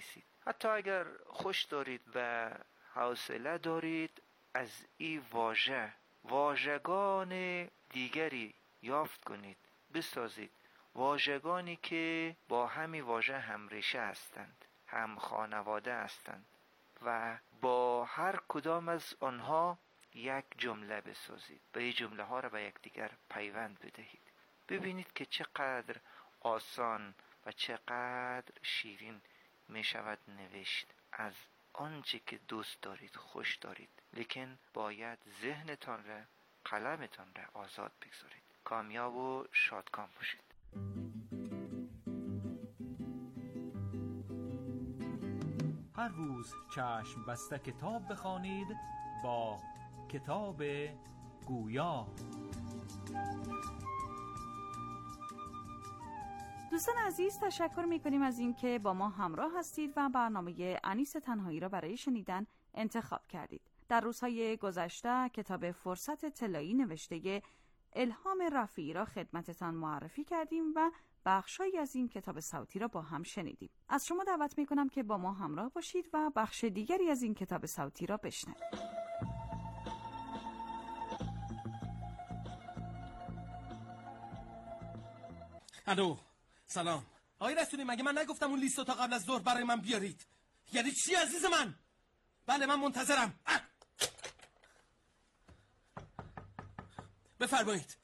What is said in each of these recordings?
بنویسید. حتی اگر خوش دارید و حوصله دارید، از این واژگان دیگری یافت کنید، بسازید، واژگانی که با همین واژه هم ریشه هستند، هم خانواده هستند و با هر کدام از آنها یک جمله بسازید و این جمله ها را به یکدیگر پیوند بدهید. ببینید که چقدر آسان و چقدر شیرین می شود نوشت از آنچه که دوست دارید، خوش دارید، لیکن باید ذهنتان را، قلمتان را آزاد بگذارید. کامیاب و شادکام باشید. هر روز چشم بسته کتاب بخوانید با کتاب گویا. دوستان عزیز، تشکر می‌کنیم از اینکه با ما همراه هستید و برنامه انیس تنهایی را برای شنیدن انتخاب کردید. در روزهای گذشته کتاب فرصت طلایی نوشته الهام رفیعی را خدمتتان معرفی کردیم و بخشایی از این کتاب صوتی را با هم شنیدیم. از شما دعوت می‌کنم که با ما همراه باشید و بخش دیگری از این کتاب صوتی را بشنوید. الو، سلام. آقای رسولی، مگه من نگفتم اون لیستو تا قبل از ظهر برای من بیارید؟ یعنی چی عزیز من؟ بله، من منتظرم. بفرمایید.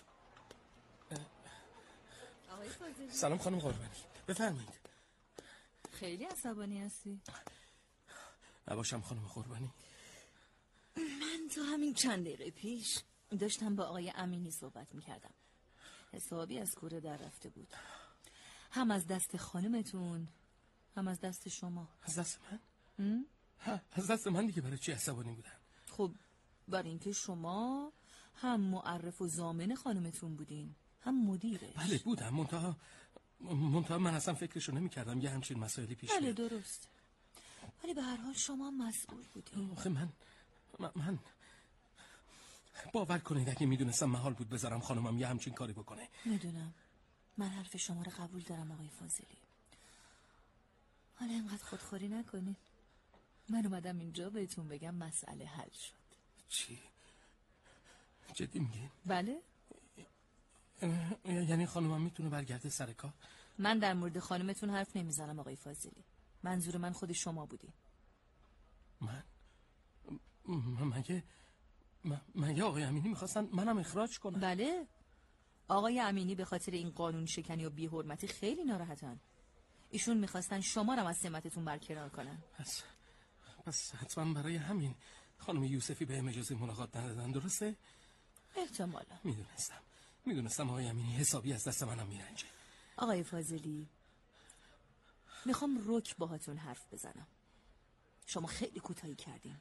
آقای فاضلی. سلام خانم قربانی، بفرمایید. خیلی عصبانی هستی؟ نباشم خانم قربانی. من تو همین چند دقیقه پیش داشتم با آقای امینی صحبت میکردم. حسابی از کوره در رفته بود، هم از دست خانمتون هم از دست شما. از دست من؟ از دست من دیگه برای چی عصبانی بودن؟ خب برای اینکه شما هم معرف و ضامن خانمتون بودین، هم مدیرش. بله بودم، منتها من اصلا فکرشو نمی کردم یه همچین مسائلی پیش بله بیاد. درست، ولی به هر حال شما مسئول بودین. آخه من باور کنید اگه میدونستم محال بود بذارم خانمم یه همچین کاری بکنه. میدونم، من حرف شما رو قبول دارم آقای فاضلی، حالا اینقدر خودخوری نکنید. من اومدم اینجا بهتون بگم مسئله حل شد. چی؟ جدی میگین؟ بله. یعنی خانمم میتونه برگرده سر کار؟ من در مورد خانمتون حرف نمیزنم آقای فاضلی، منظور من خود شما بودی. مگه آقای امینی میخواستن منم اخراج کنن؟ بله، آقای امینی به خاطر این قانون شکنی و بی‌حرمتی خیلی ناراحتن. ایشون میخواستن شما رو از سمتتون برکنار کنن. پس حتما برای همین خانم یوسفی به اجازه ملاقات ندادن، درسته؟ احتمالا. میدونستم آقای امینی حسابی از دست منم میرنجه. آقای فاضلی، میخوام رک باهاتون حرف بزنم. شما خیلی کوتاهی کردین.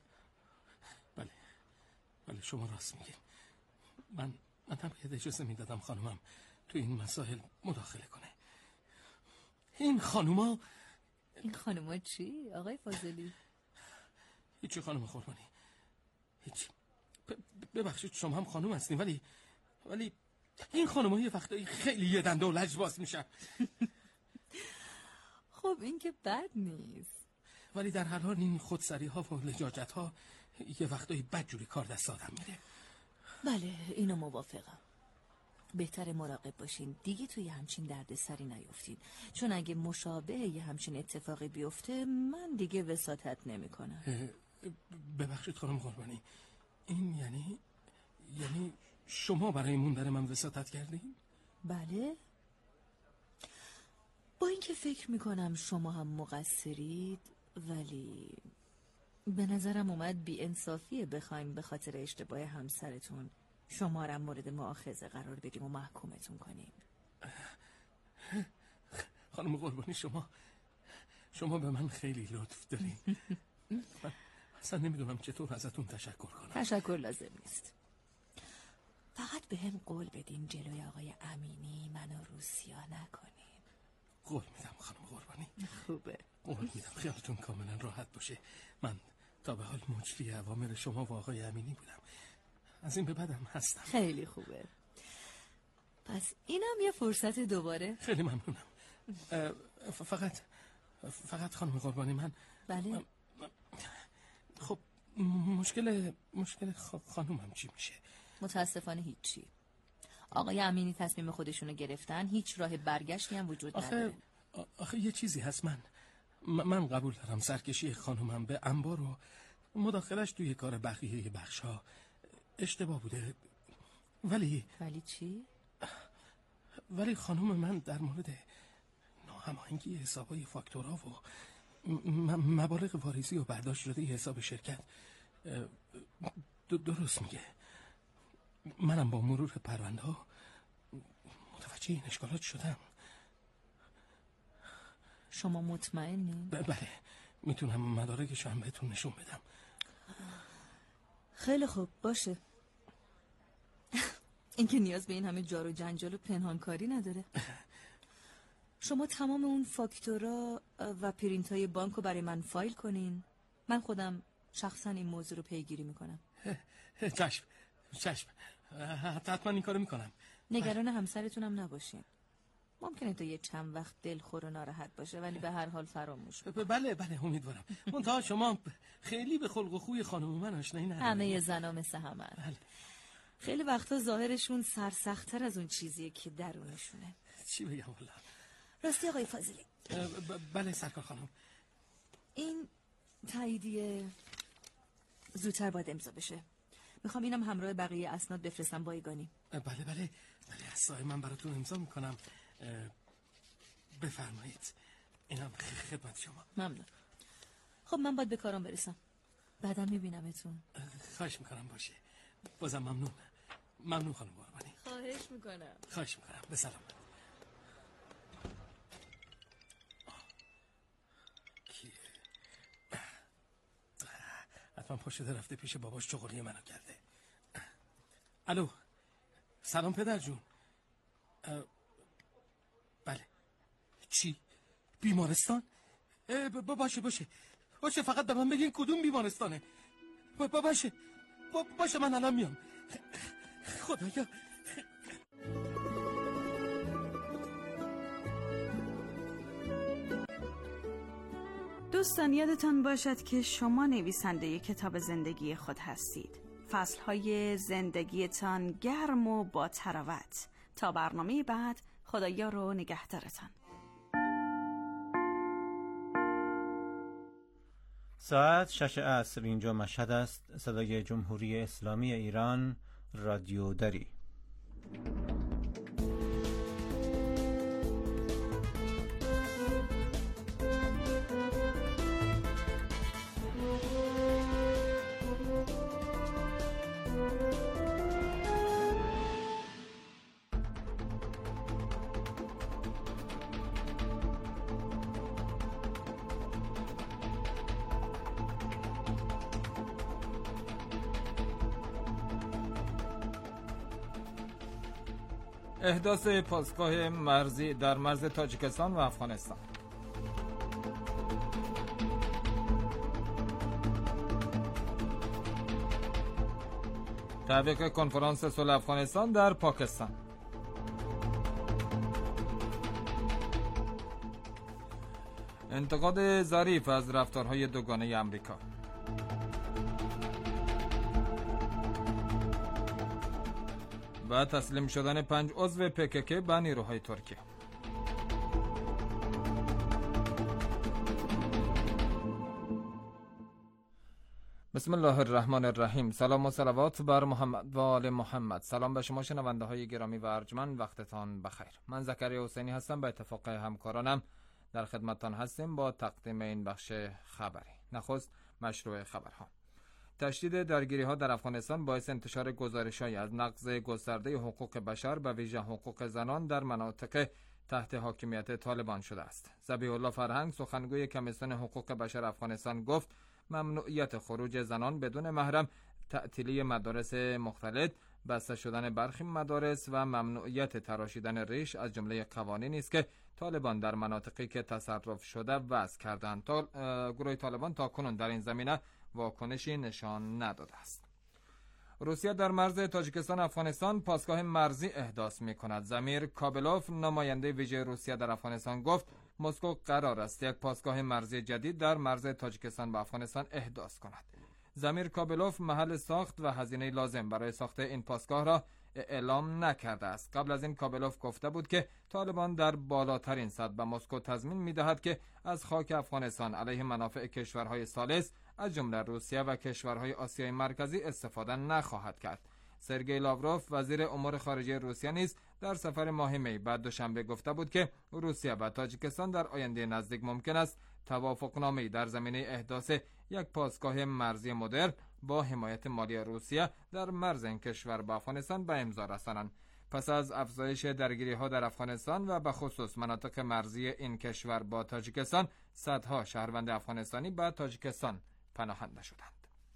بله شما راست میگین. من نباید اجازه میدادم خانمم تو این مسائل مداخله کنه. این خانوما چی آقای فاضلی؟ هیچی خانم قربانی، هیچی. ببخشید شما هم خانم هستین، ولی این خانوما یه وقتایی خیلی یه دنده و لجباز میشن. خب این که بد نیست، ولی در هر حال این خودسری ها و لجاجت ها یه وقتایی بدجوری کار دست آدم میره. بله اینو موافقم. بهتر مراقب باشین دیگه توی همچین دردسری نیفتین، چون اگه مشابه یه همچین اتفاقی بیفته من دیگه وساطت نمی کنم. ببخشید خانم قربانی، این یعنی شما برای موندن من وساطت کردین؟ بله، با اینکه فکر میکنم شما هم مقصرید، ولی به نظرم اومد بی انصافیه بخوایم به خاطر اشتباه همسرتون شما را مورد مؤاخذه قرار بدیم و محکومتون کنیم. خانم قربانی، شما به من خیلی لطف دارین. من اصلا نمیدونم چطور ازتون تشکر کنم. تشکر لازم نیست، فقط به هم قول بدین جلوی آقای امینی منو روسیا نکنین. قول میدم خانم قربانی. خوبه، قول میدم، خیالتون کاملا راحت باشه. من تا به حال مجری اوامر شما و آقای امینی بودم، از این به بعدم هستم. خیلی خوبه، پس اینم یه فرصت دوباره. خیلی ممنونم. فقط خانم قربانی من بله؟ خب مشکل خانومم چی میشه؟ متاسفانه هیچی. آقای امینی تصمیم خودشونو گرفتن، هیچ راه برگشتی هم وجود نداره. آخه یه چیزی هست، من قبول دارم سرکشی خانومم به انبار و مداخلش توی کار بقیه بخشا اشتباه بوده، ولی چی؟ ولی خانوم من در مورد ناهماهنگی حسابای فاکتورها و مبالغ واریزی و برداشت شده حساب شرکت درست میگه. منم با مرور پرونده ها متوجه این اشکالات شدم. شما مطمئنی؟ بله، میتونم مدارکش هم بهتون نشون بدم. خیلی خوب، باشه. این که نیاز به این همه جار و جنجال و پنهانکاری نداره. شما تمام اون فاکتورا و پرینت های بانک رو برای من فایل کنین. من خودم شخصا این موضوع رو پیگیری میکنم. چشم حتما این کارو میکنم. نگران همسرتونم نباشین. ممکنه تا یه چند وقت دلخور و ناراحت باشه، ولی به هر حال فراموش کنه. بله امیدوارم. منتها شما خیلی به خلق و خوی خانم من آشنایی ندارید. همه زنا مثل همه. بله. خیلی وقتا ظاهرشون سرسخت‌تر از اون چیزیه که درونشونه. چی بگم والله. راستی آقای فاضلی. بله سرکار خانم. این تاییدیه زودتر باید امضا بشه. میخوام اینم همراه بقیه اسناد بفرستم بایگانی. بله از سایه من براتون امضا میکنم. بفرمایید. اینم خدمت شما. ممنون. خب من باید به کارم برسم. بعدم میبینمتون. خواهش میکنم باشه. بازم ممنون خانم قربانی. خواهش میکنم. به سلامت. حتما پا شده رفته پیش باباش چغلی منو کرده. الو، سلام پدر جون. بله. چی؟ بیمارستان؟ باشه فقط به من بگین کدوم بیمارستانه. باشه من الان میام. خدایا. دوستان یادتان باشد که شما نویسنده کتاب زندگی خود هستید. فصلهای زندگیتان گرم و با تراوت. تا برنامه بعد، خدایا رو نگهدارتان. ساعت 6 عصر اینجا مشهد است. صدای جمهوری اسلامی ایران، رادیو دری. احداث پاسگاه مرزی در مرز تاجیکستان و افغانستان. تحقیق کنفرانس صلح افغانستان در پاکستان. انتقاد ظریف از رفتارهای دوگانه امریکا. و تسلیم شدن 5 عضو PKK به نیروهای ترکیه. بسم الله الرحمن الرحیم. سلام و صلوات بر محمد و آل محمد. سلام به شما شنونده های گرامی و ارجمند، وقتتان بخیر. من زکریا حسینی هستم. به اتفاق همکارانم در خدمتتان هستیم با تقدیم این بخش خبری. نخست مشروع خبرها. تشدید درگیری‌ها در افغانستان باعث انتشار گزارش‌هایی از نقض گسترده حقوق بشر به ویژه حقوق زنان در مناطق تحت حاکمیت طالبان شده است. ذبیح الله فرهنگ، سخنگوی کمیسیون حقوق بشر افغانستان، گفت ممنوعیت خروج زنان بدون محرم، تعطیلی مدارس مختلط، بسته شدن برخی مدارس و ممنوعیت تراشیدن ریش از جمله قوانینی است که طالبان در مناطقی که تصرف شده وضع کردند. گروه طالبان تاکنون در این زمینه واکنشی نشان نداده است. روسیه در مرز تاجیکستان افغانستان پاسگاه مرزی احداث می کند. زمیر کابلوف، نماینده ویژه روسیه در افغانستان، گفت مسکو قرار است یک پاسگاه مرزی جدید در مرز تاجیکستان و افغانستان احداث کند. زمیر کابلوف محل ساخت و هزینه لازم برای ساخت این پاسگاه را اعلام نکرده است. قبل از این کابلوف گفته بود که طالبان در بالاترین سطح به مسکو تضمین می‌دهد که از خاک افغانستان علیه منافع کشورهای ثالث از جمله روسیه و کشورهای آسیای مرکزی استفاده نخواهد کرد. سرگئی لاوروف وزیر امور خارجه روسیه نیز در سفر ماه می بعد دوشنبه گفته بود که روسیه و تاجیکستان در آینده نزدیک ممکن است توافقنامه‌ای در زمینه احداث یک پاسگاه مرزی مدرن با حمایت مالی روسیه در مرز این کشور با افغانستان به امضا رسانند. پس از افزایش درگیری‌ها در افغانستان و به خصوص مناطق مرزی این کشور با تاجیکستان، صدها شهروند افغانستانی به تاجیکستان پناهنده شدند.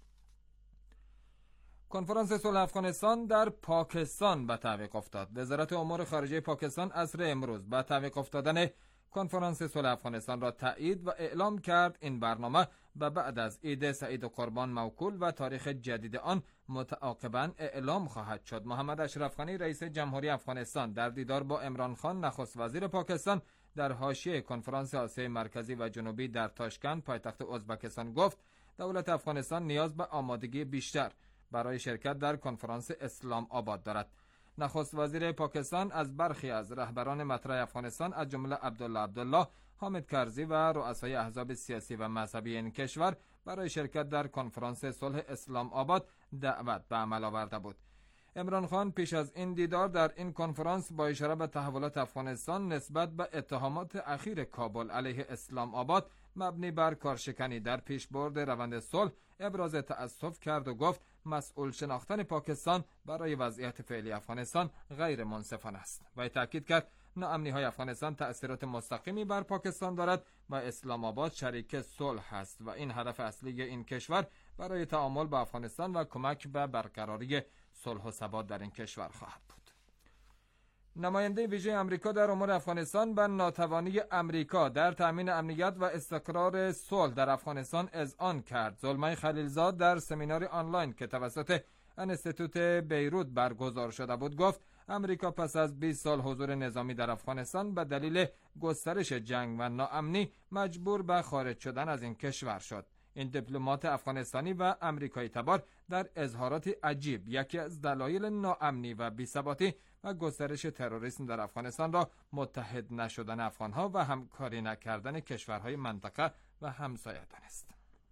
کنفرانس صلح افغانستان در پاکستان به تعویق افتاد. وزارت امور خارجه پاکستان عصر امروز به تعویق افتادن کنفرانس صلح افغانستان را تایید و اعلام کرد. این برنامه به بعد از عید سعید قربان موکول و تاریخ جدید آن متعاقباً اعلام خواهد شد. محمد اشرف غنی رئیس جمهوری افغانستان در دیدار با عمران خان نخست وزیر پاکستان در حاشیه کنفرانس آسیای مرکزی و جنوبی در تاشکند پایتخت ازبکستان گفت دولت افغانستان نیاز به آمادگی بیشتر برای شرکت در کنفرانس اسلام آباد دارد. نخست وزیر پاکستان از برخی از رهبران مطرح افغانستان از جمله عبدالله، حامد کرزی و رؤسای احزاب سیاسی و مذهبی این کشور برای شرکت در کنفرانس صلح اسلام آباد دعوت به عمل آورده بود. عمران خان پیش از این دیدار در این کنفرانس با اشاره به تحولات افغانستان نسبت به اتهامات اخیر کابل علیه اسلام آباد مبنی بر کارشکنی در پیشبرد روند صلح ابراز تأسف کرد و گفت مسئول شناختن پاکستان برای وضعیت فعلی افغانستان غیر منصفانه است. و تاکید کرد ناامنی‌های افغانستان تأثیرات مستقیمی بر پاکستان دارد و اسلام آباد شریک صلح است و این هدف اصلی این کشور برای تعامل با افغانستان و کمک به برقراری صلح و ثبات در این کشور خواهد بود. نماینده ویژه آمریکا در امور افغانستان به ناتوانی آمریکا در تأمین امنیت و استقرار صلح در افغانستان اذعان کرد. زلمای خلیلزاد در سمینار آنلاین که توسط انستیتوت بیروت برگزار شده بود گفت آمریکا پس از 20 سال حضور نظامی در افغانستان به دلیل گسترش جنگ و ناامنی مجبور به خارج شدن از این کشور شد. این دیپلمات افغانستانی و آمریکایی تبار در اظهاراتی عجیب یکی از دلایل ناامنی و بی‌ثباتی و گسترش تروریسم در افغانستان را متحد نشدن افغانها و همکاری نکردن کشورهای منطقه و همسایه دانست.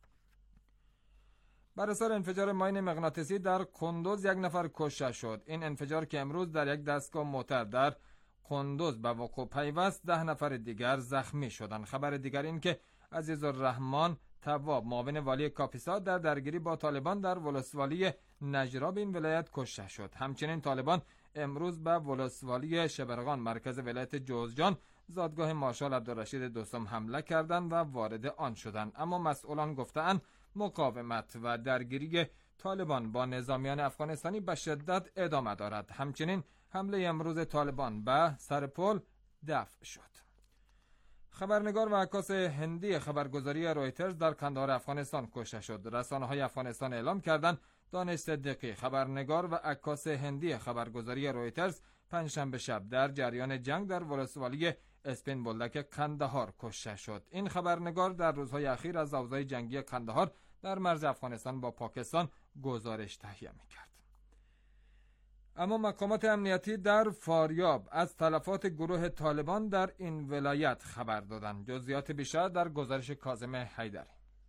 بر اثر انفجار ماین مغناطیسی در قندوز یک نفر کشته شد. این انفجار که امروز در یک دستگاه موتر در قندوز به وقوع پیوست 10 نفر دیگر زخمی شدند. خبر دیگر این که عزیزالرحمن تواب معاون والی کاپیسا در درگیری با طالبان در ولسوالی نجراب این ولایت کشته شد. همچنین طالبان امروز به ولسوالی شبرغان مرکز ولایت جوزجان زادگاه مارشال عبدالرشید دوستم حمله کردند و وارد آن شدند، اما مسئولان گفتند مقاومت و درگیری طالبان با نظامیان افغانستانی به شدت ادامه دارد. همچنین حمله امروز طالبان به سرپل دفع شد. خبرنگار و عکاس هندی خبرگزاری رویترز در کندهار افغانستان کشته شد. رسانه‌های افغانستان اعلام کردند دانش صدیقی خبرنگار و عکاس هندی خبرگزاری رویترز پنجشنبه شب در جریان جنگ در ولسوالی اسپین بولدک کندهار کشته شد. این خبرنگار در روزهای اخیر از اوضاع جنگی کندهار در مرز افغانستان با پاکستان گزارش تهیه می‌کرد. اما مقامات امنیتی در فاریاب از تلفات گروه طالبان در این ولایت خبر دادند. جزئیات بیشتر در گزارش کاظم حیدری.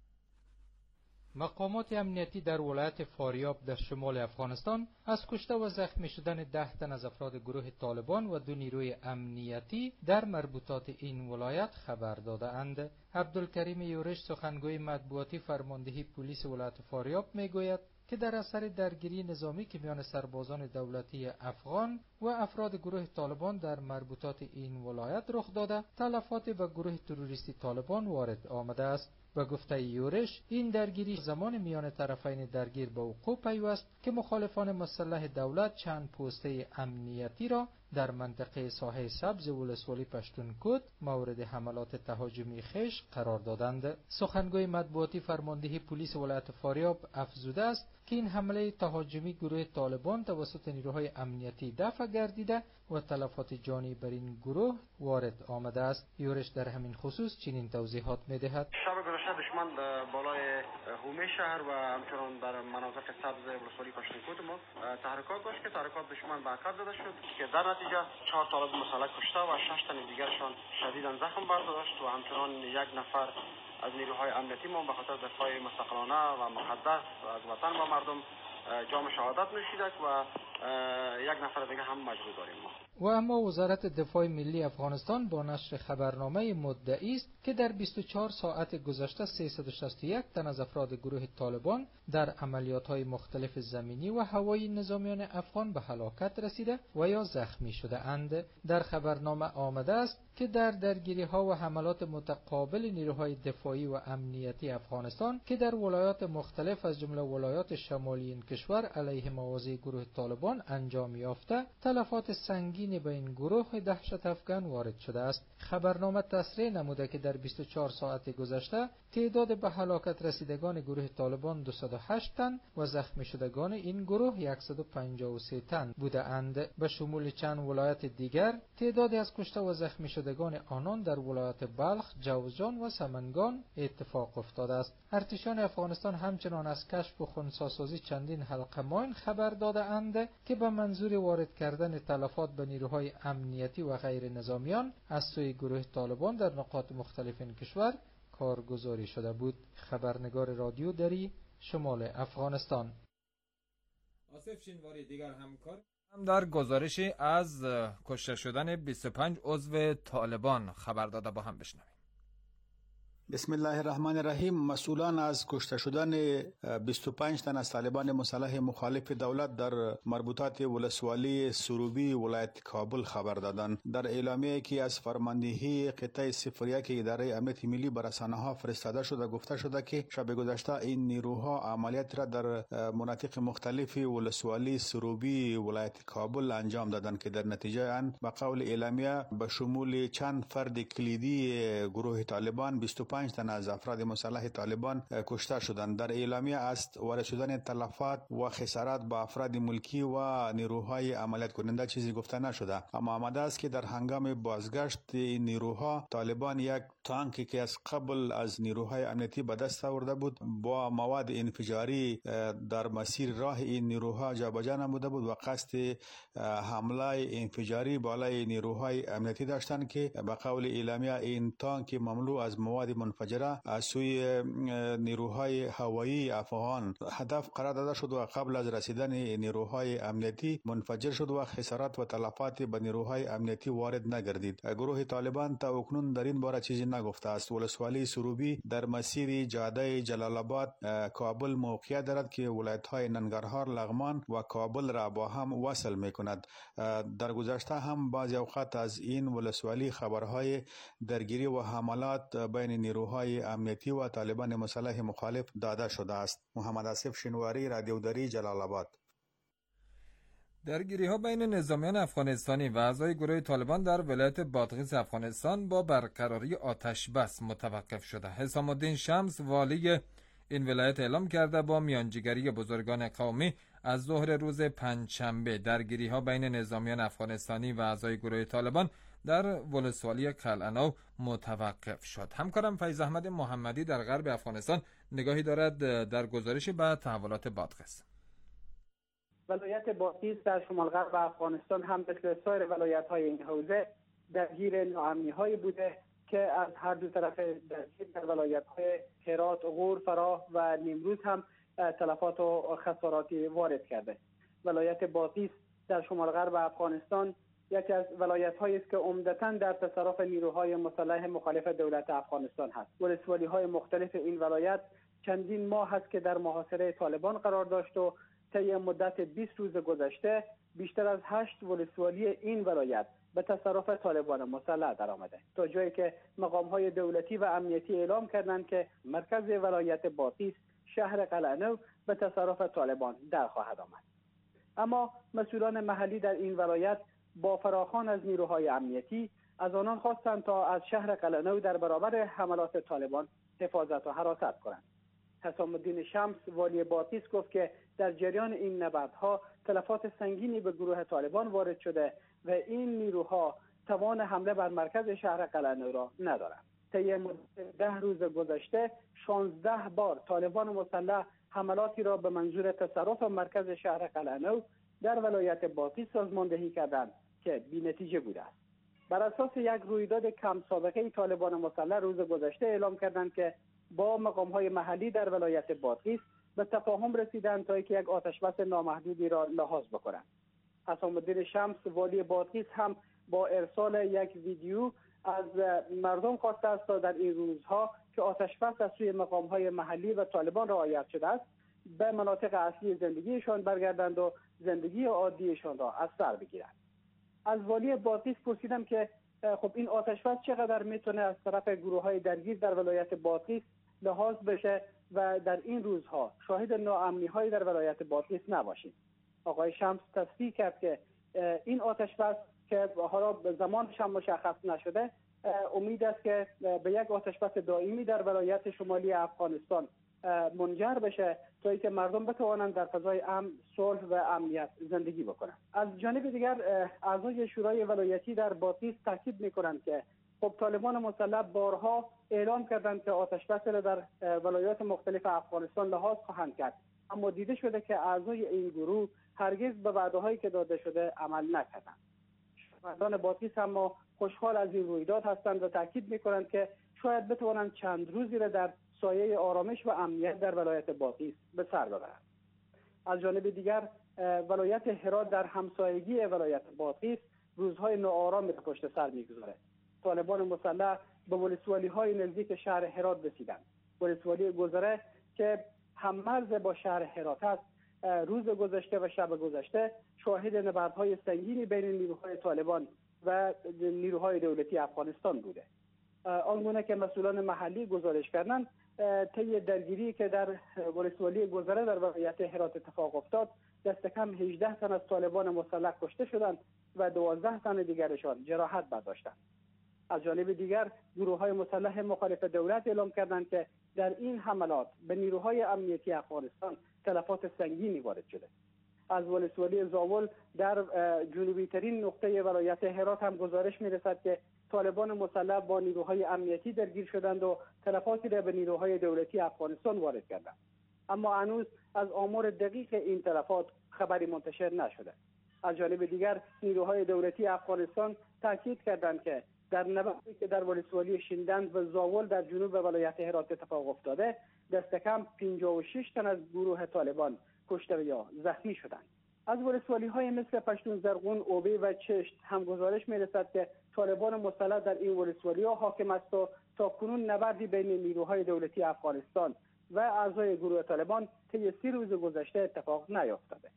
مقامات امنیتی در ولایت فاریاب در شمال افغانستان از کشته و زخمی شدن 10 تن از افراد گروه طالبان و 2 نیروی امنیتی در مربوطات این ولایت خبر دادند. عبدالکریم یورش سخنگوی مطبوعاتی فرماندهی پلیس ولایت فاریاب میگوید که در اثر درگیری نظامی که میان سربازان دولتی افغان و افراد گروه طالبان در مربوطات این ولایت رخ داده، تلفات به گروه تروریستی طالبان وارد آمده است. به گفته یورش این درگیری زمان میان طرفین درگیر به وقوع پیوست که مخالفان مسلح دولت چند پوسته امنیتی را در منطقه ساحه سبز ولسوالی پشتونکوت مورد حملات تهاجمی خویش قرار دادند. سخنگوی مطبوعاتی فرماندهی پلیس ولایت فاریاب افزوده است که این حمله تهاجمی گروه طالبان توسط نیروهای امنیتی دفع گردیده و تلفات جانی بر این گروه وارد آمده است. یورش در همین خصوص چنین توضیحات می‌دهد. شب گذشته دشمن بالای هومه شهر و همچنان در مناطق سبز ولسوالی کاشانکوت ما تحرکات داشت که تحرکات دشمن به عقب زده شد که در نتیجه 4 طالب مسلح کشته و 6 تن دیگرشان شدیداً زخم برداشت و همچنان 1 نفر از نیروهای امنیتی ما به خاطر دفاع مستقلانه و مقدس از وطن و مردم جام شهادت نوشیده و 1 نفر دیگه هم مجروح داریم ما. و اما وزارت دفاع ملی افغانستان با نشر خبرنامه مدعی است که در 24 ساعت گذشته 361 تن از افراد گروه طالبان در عملیات‌های مختلف زمینی و هوایی نظامیان افغان به هلاکت رسیده و یا زخمی شده اند. در خبرنامه آمده است که در درگیری‌ها و حملات متقابل نیروهای دفاعی و امنیتی افغانستان که در ولایات مختلف از جمله ولایات شمالی این کشور علیه مواضع گروه طالبان انجام یافته، تلفات سنگین به این گروه دهشت افکن وارد شده است. خبرنامه تصریح نموده که در 24 ساعت گذشته تعداد به هلاکت رسیدگان گروه طالبان 208 تن و زخمی شدگان این گروه 153 تن بوده اند. به شمول چند ولایت دیگر تعدادی از کشته و زخمی شدگان آنان در ولایت بلخ، جوزجان و سمنگان اتفاق افتاده است. ارتشان افغانستان همچنان از کشف و خنثی‌سازی چندین حلقه ماین خبر داده اند که به منظور وارد کردن تلفات به نیروهای امنیتی و غیر نظامیان از سوی گروه طالبان در نقاط مختلف این کشور کارگزاری شده بود. خبرنگار رادیو دری، شمال افغانستان. آصف شینواری دیگر همکار هم در گزارشی از کشته شدن 25 عضو طالبان خبر داده، با هم بشنویم. بسم الله الرحمن الرحیم. مسئولان از کشته شدن 25 تن از طالبان مسلح مخالف دولت در مربوطات ولسوالی سروبی ولایت کابل خبر دادند. در اعلامیه‌ای که از فرماندهی قطعه 01 اداره امنیت ملی بر رسانه‌ها فرستاده شده گفته شده که شب گذشته این نیروها عملیات را در مناطق مختلف ولسوالی سروبی ولایت کابل انجام دادند که در نتیجه آن به قول اعلامیه به شمول چند فرد کلیدی گروه طالبان 25 تن از افراد مسلح طالبان کشته شدند. در اعلامیه است وارد شدن تلفات و خسارات به افراد ملکی و نیروهای عملیات کننده چیزی گفته نشده، اما آمده است که در هنگام بازگشت این نیروها طالبان یک تانکی که از قبل از نیروهای امنیتی به دست آورده بود با مواد انفجاری در مسیر راه این نیروها جابجا نموده بود و قصد حمله انفجاری بالای نیروهای امنیتی داشتند که به قول اعلامیه این تانک مملو از مواد منفجره از سوی نیروهای هوایی افغان هدف قرار داده شد و قبل از رسیدن نیروهای امنیتی منفجر شد و خسارات و تلفات به نیروهای امنیتی وارد نگردید. گروه طالبان تا اکنون در این باره چیزی نگفته است. ولسوالی سروبی در مسیر جاده جلال آباد کابل موقعیت دارد که ولایت‌های ننگرهار، لغمان و کابل را با هم وصل می‌کند. در گذشته هم بعضی اوقات از این ولسوالی خبرهای درگیری و حملات بین نیروهای امنیتی و طالبان مسلح مخالف داده شده است. محمد آصف شینواری، رادیو دری، جلال آباد. درگیری‌ها بین نظامیان افغانستانی و اعضای گروه طالبان در ولایت بادغیس افغانستان با برقراری آتش بس متوقف شده. حسام الدین شمس والی این ولایت اعلام کرده با میانجیگری بزرگان قومی از ظهر روز پنجشنبه درگیری‌ها بین نظامیان افغانستانی و اعضای گروه طالبان در ولسوالی قلعه‌نو متوقف شد. همکارم فیض احمد محمدی در غرب افغانستان نگاهی دارد در گزارشی به تحولات بادغیس. ولایت بادغیس در شمال غرب افغانستان هم مثل سایر ولایت‌های این حوزه درگیر ناامنی‌هایی بوده که از هر دو طرف درگیر در ولایت‌های هرات، غور، فراه و نیمروز هم تلفات و خساراتی وارد کرده. ولایت بادغیس در شمال غرب افغانستان یکی از ولایت‌هایی است که عمدتاً در تصرف نیروهای مسلح مخالف دولت افغانستان هست. ولسوالی‌های مختلف این ولایت چندین ماه است که در محاصره طالبان قرار داشت و طی مدت 20 روز گذشته بیشتر از 8 ولسوالی این ولایت به تصرف طالبان مسلح درآمده، تا جایی که مقام‌های دولتی و امنیتی اعلام کردند که مرکز ولایت بادغیس شهر قلعه‌نو به تصرف طالبان در خواهد آمد. اما مسئولان محلی در این ولایت با فراخوان از نیروهای امنیتی از آنان خواستند تا از شهر قلعه‌نو در برابر حملات طالبان حفاظت و حراست کنند. حسام الدین شمس والی بادغیس گفت که در جریان این نبردها تلفات سنگینی به گروه طالبان وارد شده و این نیروها توان حمله بر مرکز شهر قلعه‌نو را ندارند. طی مدت 10 روز گذشته 16 بار طالبان مسلح حملاتی را به منظور تصرف مرکز شهر قلعه‌نو در ولایت بادغیس سازماندهی کردند که بی‌نتیجه بوده است. بر اساس یک رویداد کم سابقه طالبان مسلح روز گذشته اعلام کردند که با مقام‌های محلی در ولایت بادغیس به تفاهم رسیدند تا یک آتشبس نامحدودی را لحاظ بکنند. حسام الدین شمس والی بادغیس هم با ارسال یک ویدیو از مردم خواسته است تا در این روزها که آتشبس از سوی مقام‌های محلی و طالبان رعایت شده است به مناطق اصلی زندگیشان برگردند و زندگی عادیشان را از سر بگیرند. از والی بادغیس پرسیدم که خب این آتشبس چقدر میتونه از طرف گروه‌های درگیر در ولایت بادغیس لحاظ بشه و در این روزها شاهد ناامنی‌هایی در ولایت بادغیس نباشیم. آقای شمس تصدیق کرد که این آتشبس که حالا زمانش هم مشخص نشده امید است که به یک آتشبس دائمی در ولایت شمالی افغانستان منجر بشه تا اینکه مردم بتوانند در فضای امن، صلح و امنیت زندگی بکنند. از جانب دیگر اعضای شورای ولایتی در بادغیس تاکید می‌کنند که خب طالبان مسلح بارها اعلام کردند که آتشبس را در ولایات مختلف افغانستان لحاظ خواهند کرد، اما دیده شده که اعضای این گروه هرگز به وعده‌هایی که داده شده عمل نکردند. شهروندان بادغیس اما خوشحال از این رویداد هستند و تاکید می‌کنند که شاید بتوانند چند روزی را در سایه آرامش و امنیت در ولایت بادغیس به سر ببرند. از جانب دیگر ولایت هرات در همسایگی ولایت بادغیس روزهای ناآرامی را پشت سر می‌گذارد. طالبان مسلح به ولسوالی‌های نزدیک شهر هرات رسیدند. ولسوالی گذره که هم‌مرز با شهر هرات است روز گذشته و شب گذشته شاهد نبردهای سنگینی بین نیروهای طالبان و نیروهای دولتی افغانستان بوده. آنگونه که مسئولان محلی گزارش کردند طی درگیری که در ولسوالی گذره در ولایت هرات اتفاق افتاد دست کم 18 تن از طالبان مسلح کشته شدند و 12 تن دیگرشان جراحت برداشتند. از جانب دیگر گروه‌های مسلح مخالف دولت اعلام کردند که در این حملات به نیروهای امنیتی افغانستان تلفات سنگینی وارد شده. از ولسوالی زاول در جنوبی ترین نقطه ولایت هرات هم گزارش می‌رسد که طالبان مسلح با نیروهای امنیتی درگیر شدند و تلفاتی را به نیروهای دولتی افغانستان وارد کردند. اما هنوز از آمار دقیق این تلفات خبری منتشر نشده. از جانب دیگر نیروهای دولتی افغانستان تاکید کردند که در نبردی که در ولسوالی شیندند و زاول در جنوب ولایت هرات اتفاق افتاده دست کم 56 تن از گروه طالبان کشته یا زخمی شدند. از ولسوالی‌های مثل پشتون زرغون، اوبی و چشت هم گزارش می‌رسد که طالبان مسلح در این ولسوالی‌ها حاکم است و تاکنون نبردی بین نیروهای دولتی افغانستان و اعضای گروه طالبان طی 30 روز گذشته اتفاق نیفتاده.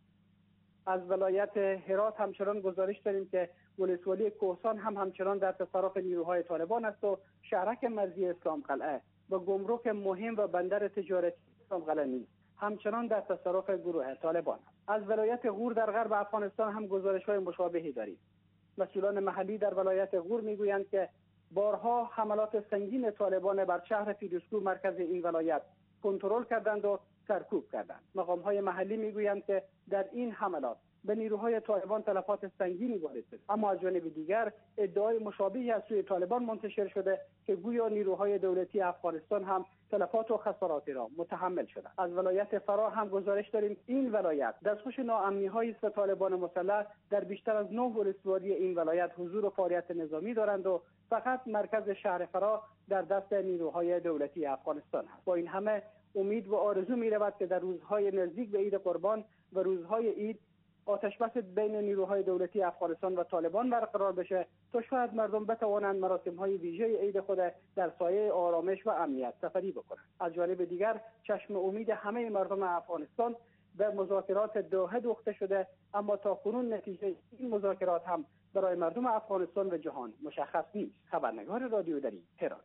از ولایت هرات همچنان گزارش داریم که ولسوالی کوهستان هم همچنان در تصرف نیروهای طالبان است و شهرک مرزی اسلام قلعه و گمرک مهم و بندر تجارتی اسلام قلعه نیز همچنان در تصرف گروه طالبان است. از ولایت غور در غرب افغانستان هم گزارش‌های مشابهی داریم. مسئولان محلی در ولایت غور میگویند که بارها حملات سنگین طالبان بر شهر فیروزکوه مرکز این ولایت کنترل کردند و سرکوب کردند. مقام‌های محلی میگویند که در این حملات به نیروهای طالبان تلفات سنگینی وارد شده، اما از جانب دیگر ادعای مشابهی از سوی طالبان منتشر شده که گویا نیروهای دولتی افغانستان هم تلفات و خساراتی را متحمل شدند. از ولایت فرا هم گزارش داریم این ولایت دستخوش ناامنی‌های است. طالبان مسلح در بیشتر از 9 ولسوالی این ولایت حضور و فعالیت نظامی دارند و فقط مرکز شهر فرا در دست نیروهای دولتی افغانستان است. با این همه امید و آرزو می‌رود که در روزهای نزدیک به عید قربان و روزهای عید آتشبس بین نیروهای دولتی افغانستان و طالبان برقرار بشه تا شاید مردم بتوانند مراسم‌های ویژه عید خود در سایه آرامش و امنیت سپری بکنند. از جانب دیگر چشم امید همه مردم افغانستان به مذاکرات دوحه دوخته شده، اما تاکنون نتیجه این مذاکرات هم برای مردم افغانستان و جهان مشخص نیست. خبرنگار رادیو دری هرات.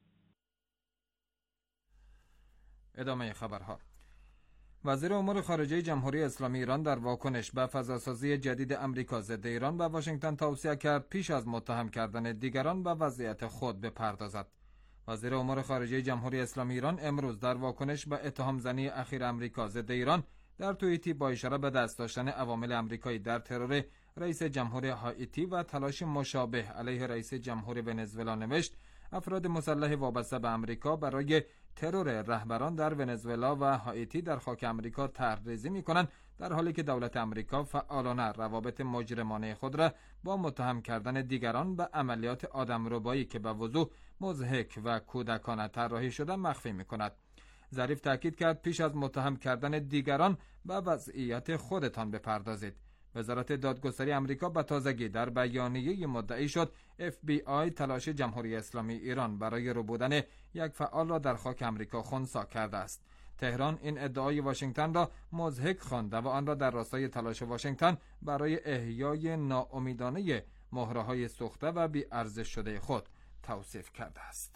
ادامه خبرها. وزیر امور خارجه جمهوری اسلامی ایران در واکنش به فضاسازی جدید امریکا ضد ایران به واشنگتن توصیه کرد پیش از متهم کردن دیگران به وضعیت خود بپردازد. وزیر امور خارجه جمهوری اسلامی ایران امروز در واکنش به اتهام زنی اخیر آمریکا ضد ایران در توییتی با اشاره به دست داشتن عوامل آمریکایی در ترور رئیس جمهور هائیتی و تلاش مشابه علیه رئیس جمهور ونزوئلا نوشت: افراد مسلح وابسته به آمریکا برای ترور رهبران در ونزوئلا و هائیتی در خاک آمریکا طرح‌ریزی می‌کنند، در حالی که دولت آمریکا فعالانه روابط مجرمانه خود را با متهم کردن دیگران به عملیات آدمربایی که به وضوح مضحک و کودکانه طراحی شده مخفی می‌کند. ظریف تاکید کرد پیش از متهم کردن دیگران به وضعیت خودتان بپردازید. وزارت دادگستری آمریکا به تازگی در بیانیه مدعی شد FBI تلاش جمهوری اسلامی ایران برای ربودن یک فعال را در خاک آمریکا خنثی کرده است. تهران این ادعای واشنگتن را مضحک خوانده و آن را در راستای تلاش واشنگتن برای احیای ناامیدانه مهره‌های سوخته و بی‌ارزش شده خود توصیف کرده است.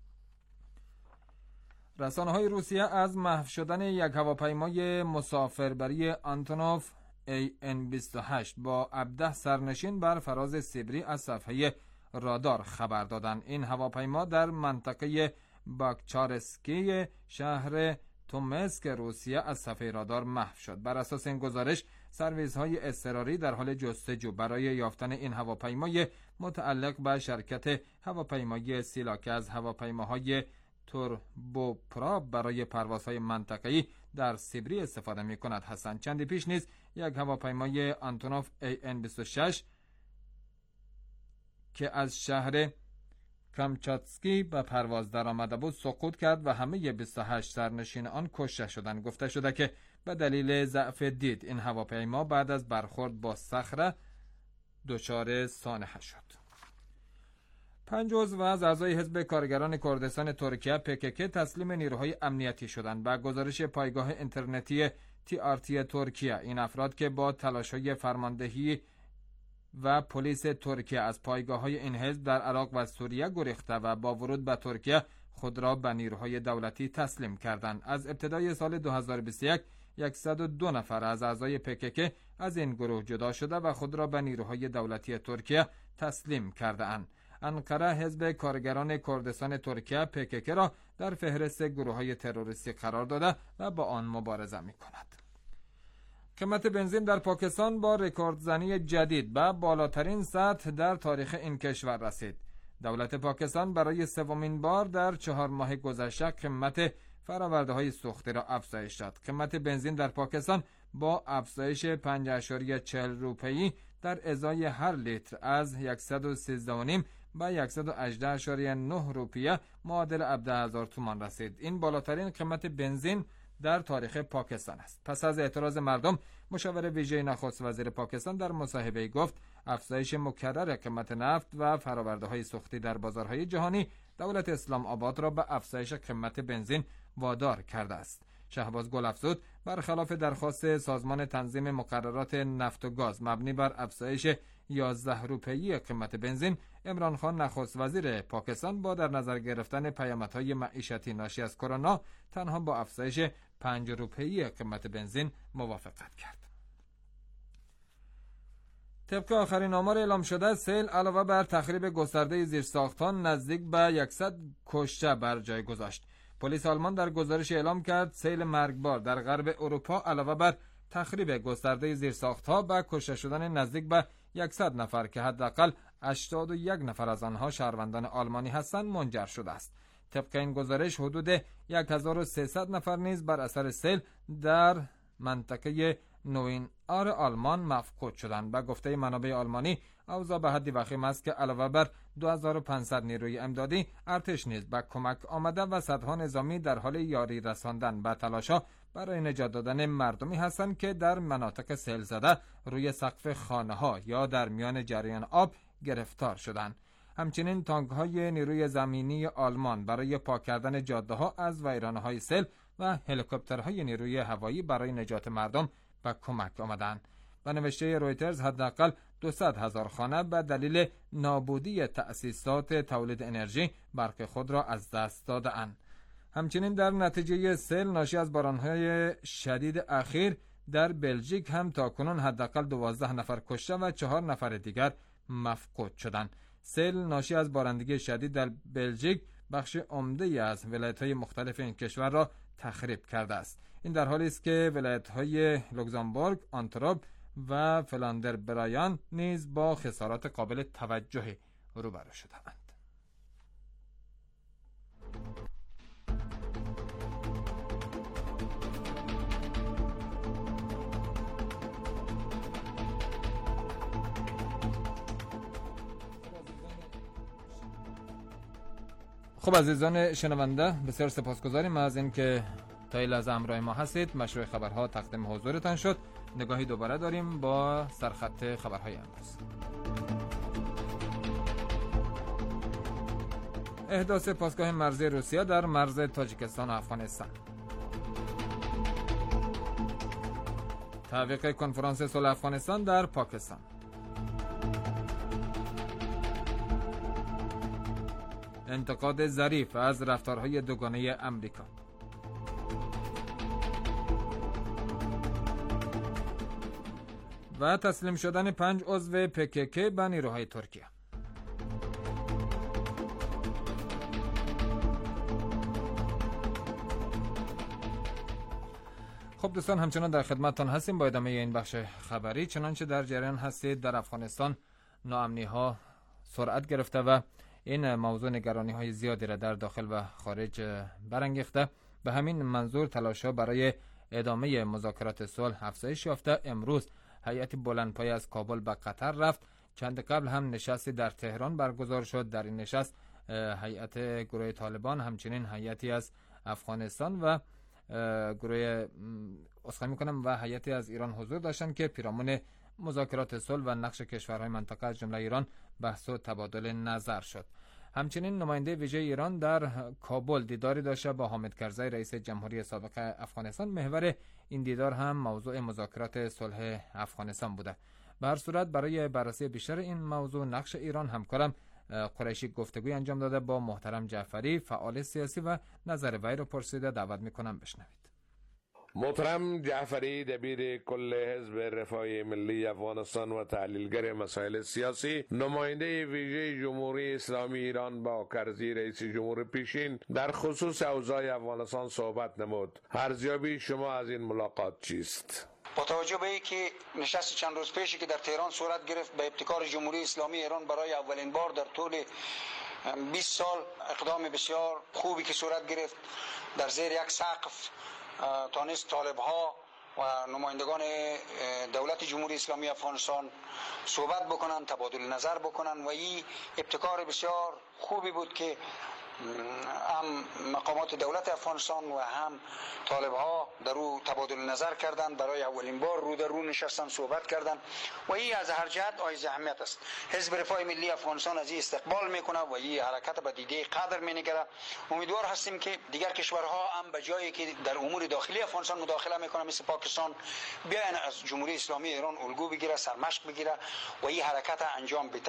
رسانه‌های روسیه از محو شدن یک هواپیمای مسافربری آنتونوف AN-28 با 17 سرنشین بر فراز سیبری از صفحه رادار خبر دادند. این هواپیما در منطقه باکچارسکی شهر تومسک روسیه از صفحه رادار محو شد. بر اساس این گزارش، سرویس‌های اضطراری در حال جستجو برای یافتن این هواپیمای متعلق به شرکت هواپیمایی سیلا که از هواپیماهای توربوپراپ برای پروازهای منطقه‌ای در سیبری استفاده می‌کند هستند. چندی پیش نیز یک هواپیمای آنتونوف AN-26 که از شهر کامچاتسکی به پرواز درآمده بود سقوط کرد و همه 28 سرنشین آن کشته شدند. گفته شده که به دلیل ضعف دید این هواپیما بعد از برخورد با صخره دچار سانحه شد. 5 عضو از اعضای حزب کارگران کردستان ترکیه PKK تسلیم نیروهای امنیتی شدند. با گزارش پایگاه اینترنتی TRT ترکیه، این افراد که با تلاش‌های فرماندهی و پلیس ترکیه از پایگاه‌های این حزب در عراق و سوریه گریخته و با ورود به ترکیه خود را به نیروهای دولتی تسلیم کردند. از ابتدای سال 2021 102 نفر از اعضای PKK از این گروه جدا شده و خود را به نیروهای دولتی ترکیه تسلیم کرده‌اند. انقره حزب کارگران کردستان ترکیه PKK را در فهرست گروه‌های تروریستی قرار داده و با آن مبارزه می‌کند. قیمت بنزین در پاکستان با رکوردزنی جدید به بالاترین سطح در تاریخ این کشور رسید. دولت پاکستان برای سومین بار در 4 ماه گذشته قیمت فرآورده‌های سوختی را افزایش داد. قیمت بنزین در پاکستان با افزایش 5.40 روپیه‌ای در ازای هر لیتر از 113.5 به 118.9 روپیه معادل 17,000 تومان رسید. این بالاترین قیمت بنزین در تاریخ پاکستان است. پس از اعتراض مردم، مشاور ویژه نخست وزیر پاکستان در مصاحبه‌ای گفت افزایش مکرر قیمت نفت و فرآورده‌های سوختی در بازارهای جهانی دولت اسلام آباد را به افزایش قیمت بنزین وادار کرده است. شهباز گل افزود برخلاف درخواست سازمان تنظیم مقررات نفت و گاز مبنی بر افزایش 11 روپیه‌ای قیمت بنزین، عمران خان نخست وزیر پاکستان با در نظر گرفتن پیامدهای معیشتی ناشی از کرونا تنها با افزایش 5 روپیه‌ای قیمت بنزین موافقت کرد. طبق آخرین آمار اعلام شده، سیل علاوه بر تخریب گسترده زیرساختان نزدیک به 100 کشته بر جای گذاشت. پلیس آلمان در گزارش اعلام کرد سیل مرگبار در غرب اروپا علاوه بر تخریب گسترده زیرساخت‌ها به کشته شدن نزدیک به 100 نفر که حداقل 81 نفر از آنها شهروندان آلمانی هستند منجر شده است. طبق این گزارش حدود 1300 نفر نیز بر اثر سیل در منطقه نوین آر آلمان مفقود شدند. به گفته منابع آلمانی، اوضاع به حدی وخیم است که علاوه بر 2500 نیروی امدادی، ارتش نیز به کمک آمده و صدها نظامی در حال یاری رساندن به تلاش‌ها برای نجات دادن مردمی هستند که در مناطق سیل زده روی سقف خانه‌ها یا در میان جریان آب گرفتار شدند. همچنین تانک‌های نیروی زمینی آلمان برای پاک کردن جاده‌ها از ویرانه‌های سیل و هلیکوپترهای نیروی هوایی برای نجات مردم به کمک آمدند. به نوشته رویترز حداقل 200,000 خانه به دلیل نابودی تأسیسات تولید انرژی برق خود را از دست داده‌اند. همچنین در نتیجه سیل ناشی از باران‌های شدید اخیر در بلژیک هم تاکنون حداقل 12 نفر کشته و 4 نفر دیگر مفقود شدند. سیل ناشی از بارندگی شدید در بلژیک بخش عمده از ولایت‌های مختلف این کشور را تخریب کرده است. این در حالی است که ولایت‌های لوکزامبورگ، آنتورپ و فلاندر برایان نیز با خسارات قابل توجهی روبرو شدند. خب عزیزان شنونده، بسیار سپاسگزاریم از اینکه تا این لحظه همراه ما هستید. مشروع خبرها تقدیم حضورتان شد. نگاهی دوباره داریم با سرخط خبرهای امروز. احداث پاسگاه مرزی روسیه در مرز تاجیکستان و افغانستان. تعویق کنفرانس صلح افغانستان در پاکستان. انتقاد ظریف از رفتارهای دوگانه امریکا. و تسلیم شدن 5 عضو PKK به نیروهای ترکیه. خب دوستان، همچنان در خدمتتان هستیم با ادامه این بخش خبری. چنانچه در جریان هستید، در افغانستان ناامنی ها سرعت گرفته و این موضوع نگرانی های زیادی را در داخل و خارج برانگیخته. به همین منظور تلاش ها برای ادامه مذاکرات صلح افزایش یافته. امروز هیئت بلندپایه از کابل به قطر رفت. چند قبل هم نشستی در تهران برگزار شد. در این نشست هیئت گروه طالبان، همچنین هیئتی از افغانستان و گروه و هیئتی از ایران حضور داشتند که پیرامون مذاکرات صلح و نقش کشورهای منطقه از جمله ایران بحث و تبادل نظر شد. همچنین نماینده ویژه ایران در کابل دیداری داشته با حامد کرزی رئیس جمهوری سابق افغانستان. محور این دیدار هم موضوع مذاکرات صلح افغانستان بوده. به هر صورت برای بررسی بیشتر این موضوع نقش ایران، همکارم قریشی گفتگوی انجام داده با محترم جعفری، فعال سیاسی، و نظر وی را پرسیده. دعوت میکنم بشنوید. محترم جعفری، دبیر کل حزب رفاه ملی افغانستان و تحلیلگر مسائل سیاسی، نماینده ویژه جمهوری اسلامی ایران با کرزی رئیس جمهور پیشین در خصوص اوضاع افغانستان صحبت نمود. ارزیابی شما از این ملاقات چیست؟ با توجه به اینکه نشست چند روز پیشی که در تهران صورت گرفت به ابتکار جمهوری اسلامی ایران برای اولین بار در طول 20 سال اقدام بسیار خوبی که صورت گرفت، در زیر یک سقف تانست طالب ها و نمایندگان دولت جمهوری اسلامی افغانستان صحبت بکنن، تبادل نظر بکنن، و این ابتکار بسیار خوبی بود که هم مقامات دولت افغانستان و هم طالب ها در او تبادل نظر کردند. برای اولین بار رو در رو نشستن، صحبت کردند و این از هر جهت حائز اهمیت است. حزب رفاه ملی افغانستان از این استقبال میکنه و این حرکت به دیده قدر مینگره. امیدوار هستیم که دیگر کشورها هم به جایی که در امور داخلی افغانستان مداخله میکنه مثل پاکستان، بیاین از جمهوری اسلامی ایران الگو بگیره، سرمشق بگیره و این حرکت انجام بده.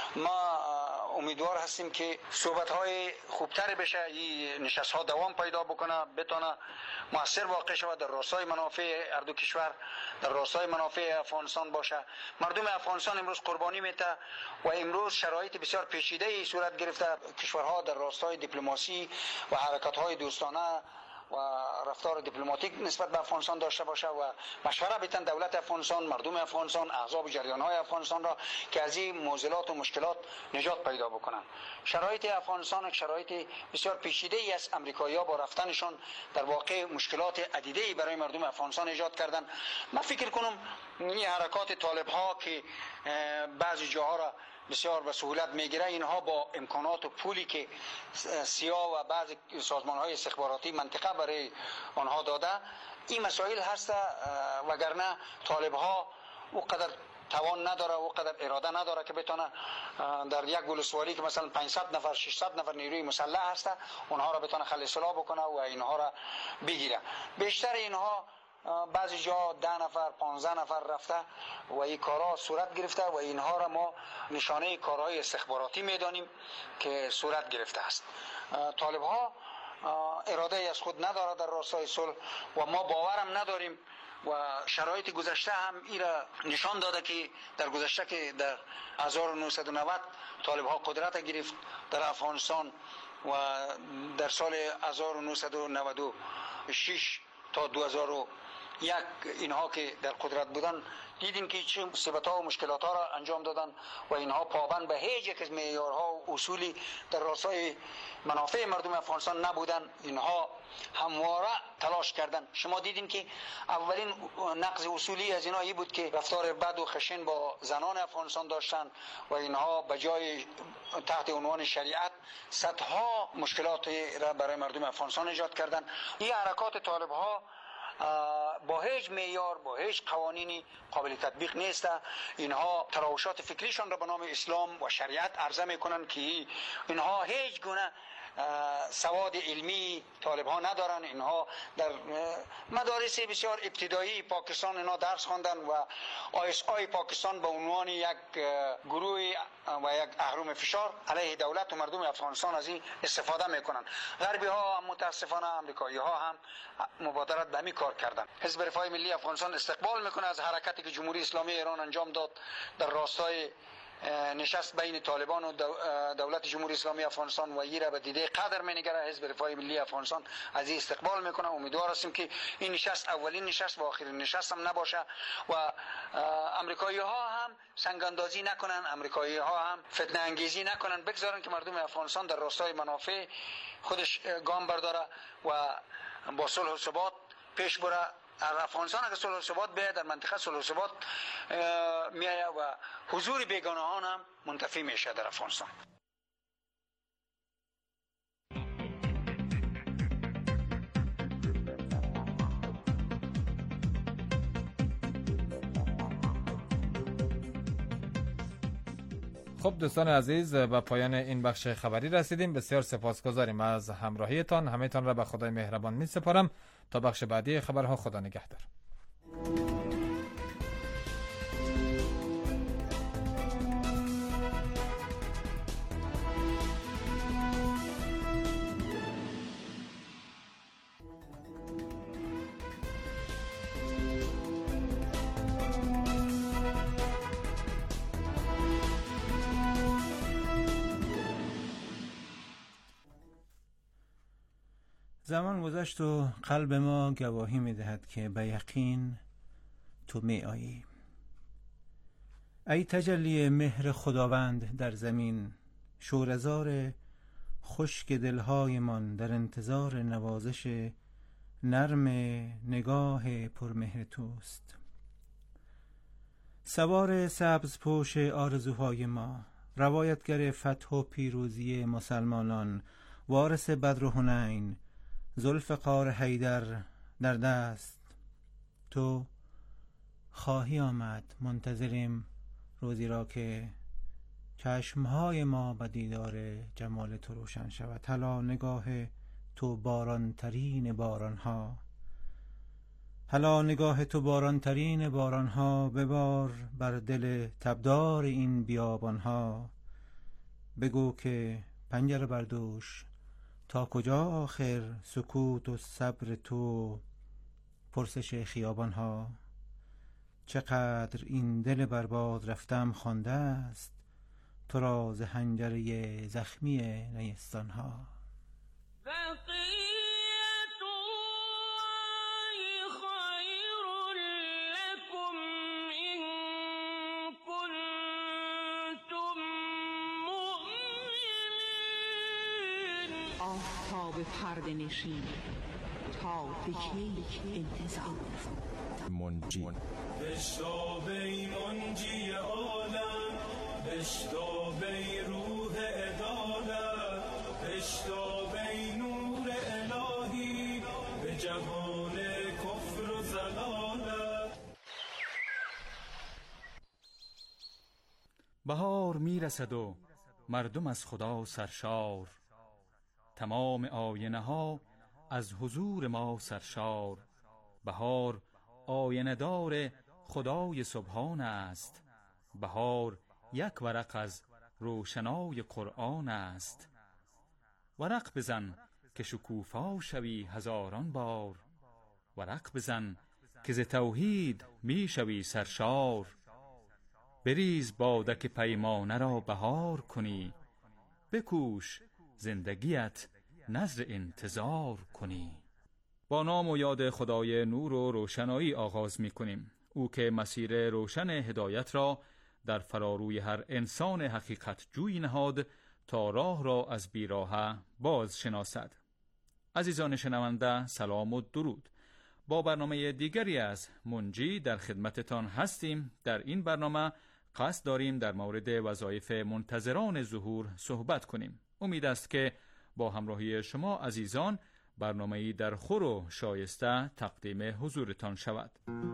ما امیدوار هستیم که صحبت های خوبتر بشه، این نشست ها دوام پیدا بکنه، بتونه مؤثر واقع شود، در راستای منافع هر دو کشور، در راستای منافع افغانستان باشه. مردم افغانستان امروز قربانی میده و امروز شرایط بسیار پیچیده صورت گرفته. کشورها در راستای دیپلماسی و حرکت های دوستانه و رفتار دیپلماتیک نسبت به افغانستان داشته باشه و مشوره بدن دولت افغانستان، مردم افغانستان، احزاب جریان‌های افغانستان را که از این معضلات و مشکلات نجات پیدا بکنن. شرایط افغانستان شرایط بسیار پیچیده‌ای است. آمریکایی‌ها با رفتنشون در واقع مشکلات عدیده‌ای برای مردم افغانستان ایجاد کردن. من فکر کنم این حرکات طالب‌ها که بعضی جاها را بسیار به سهولت میگیره، اینها با امکانات و پولی که سیا و بعضی سازمان‌های استخباراتی منطقه برای آنها داده، این مسائل هست. وگرنه طالب‌ها اونقدر توان نداره، اونقدر اراده نداره که بتونه در یک ولسوالی که مثلا 500 نفر 600 نفر نیروی مسلح هست اونها را بتونه خل اصلاح بکنه و اینها را بگیره. بیشتر اینها بعضی جا 10 نفر 15 نفر رفته و این کارها صورت گرفته و اینها را ما نشانه کارهای استخباراتی میدانیم که صورت گرفته است. طالب ها اراده از خود نداره در راستای صلح و ما باورم نداریم و شرایط گذشته هم این را نشان داده که در گذشته که در 1990 طالب ها قدرت گرفت در افغانستان و در سال 1996 تا 2001 اینها که در قدرت بودن دیدیم که چه مصیبت‌ها و مشکلات‌ها را انجام دادن و اینها پابند به هیچ یک از معیارها و اصولی در راستای منافع مردم افغانستان نبودن. اینها همواره تلاش کردن. شما دیدین که اولین نقض اصولی از اینها بود که رفتار بد و خشن با زنان افغانستان داشتن و اینها به جای تحت عنوان شریعت صدها مشکلات را برای مردم افغانستان ایجاد کردن. این حرکات طالب‌ها با هیچ معیار، با هیچ قوانینی قابل تطبیق نیست. اینها تراوشات فکریشان را به نام اسلام و شریعت عرضه میکنن که اینها هیچ گونه سواد علمی طالب ها ندارن. اینها در مدارس بسیار ابتدایی پاکستان اینا درس خواندن و ISI پاکستان به عنوان یک گروه و یک اهرم فشار علیه دولت و مردم افغانستان از این استفاده میکنن. غربی ها هم متاسفانه امریکایی ها هم مبادرت به همین کار کردن. حزب رفاه ملی افغانستان استقبال میکنه از حرکتی که جمهوری اسلامی ایران انجام داد در راستای نشست بین طالبان و دولت جمهوری اسلامی افغانستان و ایره به دیده قدر می‌نگره. حزب رفاه ملی افغانستان از این استقبال میکنه. امیدوار هستیم که این نشست اولین نشست و آخرین نشست هم نباشه و امریکایی ها هم سنگ اندازی نکنن، امریکایی ها هم فتنه انگیزی نکنن، بگذارن که مردم افغانستان در راستای منافع خودش گام برداره و با صلح و ثبات پیش بره. افغانستان اگر صلح و ثبات بیاید، در منطقه صلح و ثبات میآید و حضور بیگانهان هم منتفی میشه در افغانستان. خب دوستان عزیز، به پایان این بخش خبری رسیدیم. بسیار سپاسگزاریم از همراهیتان. همه‌تان را به خدای مهربان می سپارم. تا بخش بعدی خبرها، خدا نگهدار. زمان گذشت و قلب ما گواهی می دهد که به یقین تو می آیی. ای تجلی مهر خداوند در زمین، شوره‌زار خشک دلهای من در انتظار نوازش نرم نگاه پرمهر توست. سوار سبز پوش آرزوهای ما، روایتگر فتح و پیروزی مسلمانان، وارث بدر و حنین، ذوالفقار حیدر در دست، تو خواهی آمد. منتظریم روزی را که چشمهای ما به دیدار جمال تو روشن شود. هلا نگاه تو باران ترین بارانها، هلا نگاه تو باران ترین بارانها، ببار بر دل تبدار این بیابانها. بگو که پنجره بردوش، تا کجا آخر سکوت و صبر تو، پرسش خیابانها. چقدر این دل برباد رفتم خوانده است، تو را ز حنجره زخمی نیستانها. آفتاب پرده نشین تا بکی انتظار منجی بشتاب ای منجی عالم، بشتاب ای روح عدالت، بشتاب ای نور الهی به جهان کفر و ضلالت. بهار میرسد و مردم از خدا سرشار، تمام آینه ها از حضور ما سرشار. بهار آینه دار خدای سبحان است، بهار یک ورق از روشنای قرآن است. ورق بزن که شکوفا شوی هزاران بار، ورق بزن که ز توحید می شوی سرشار. بریز بادک پیمانه را بهار کنی، بکوش زندگیت نذر انتظار کنی. با نام و یاد خدای نور و روشنایی آغاز می کنیم. او که مسیر روشن هدایت را در فراروی هر انسان حقیقت جوی نهاد تا راه را از بیراه باز شناسد. عزیزان شنونده، سلام و درود. با برنامه دیگری از منجی در خدمتتان هستیم. در این برنامه قصد داریم در مورد وظایف منتظران ظهور صحبت کنیم. امید است که با همراهی شما عزیزان برنامه‌ای در خور و شایسته تقدیم حضورتان شود.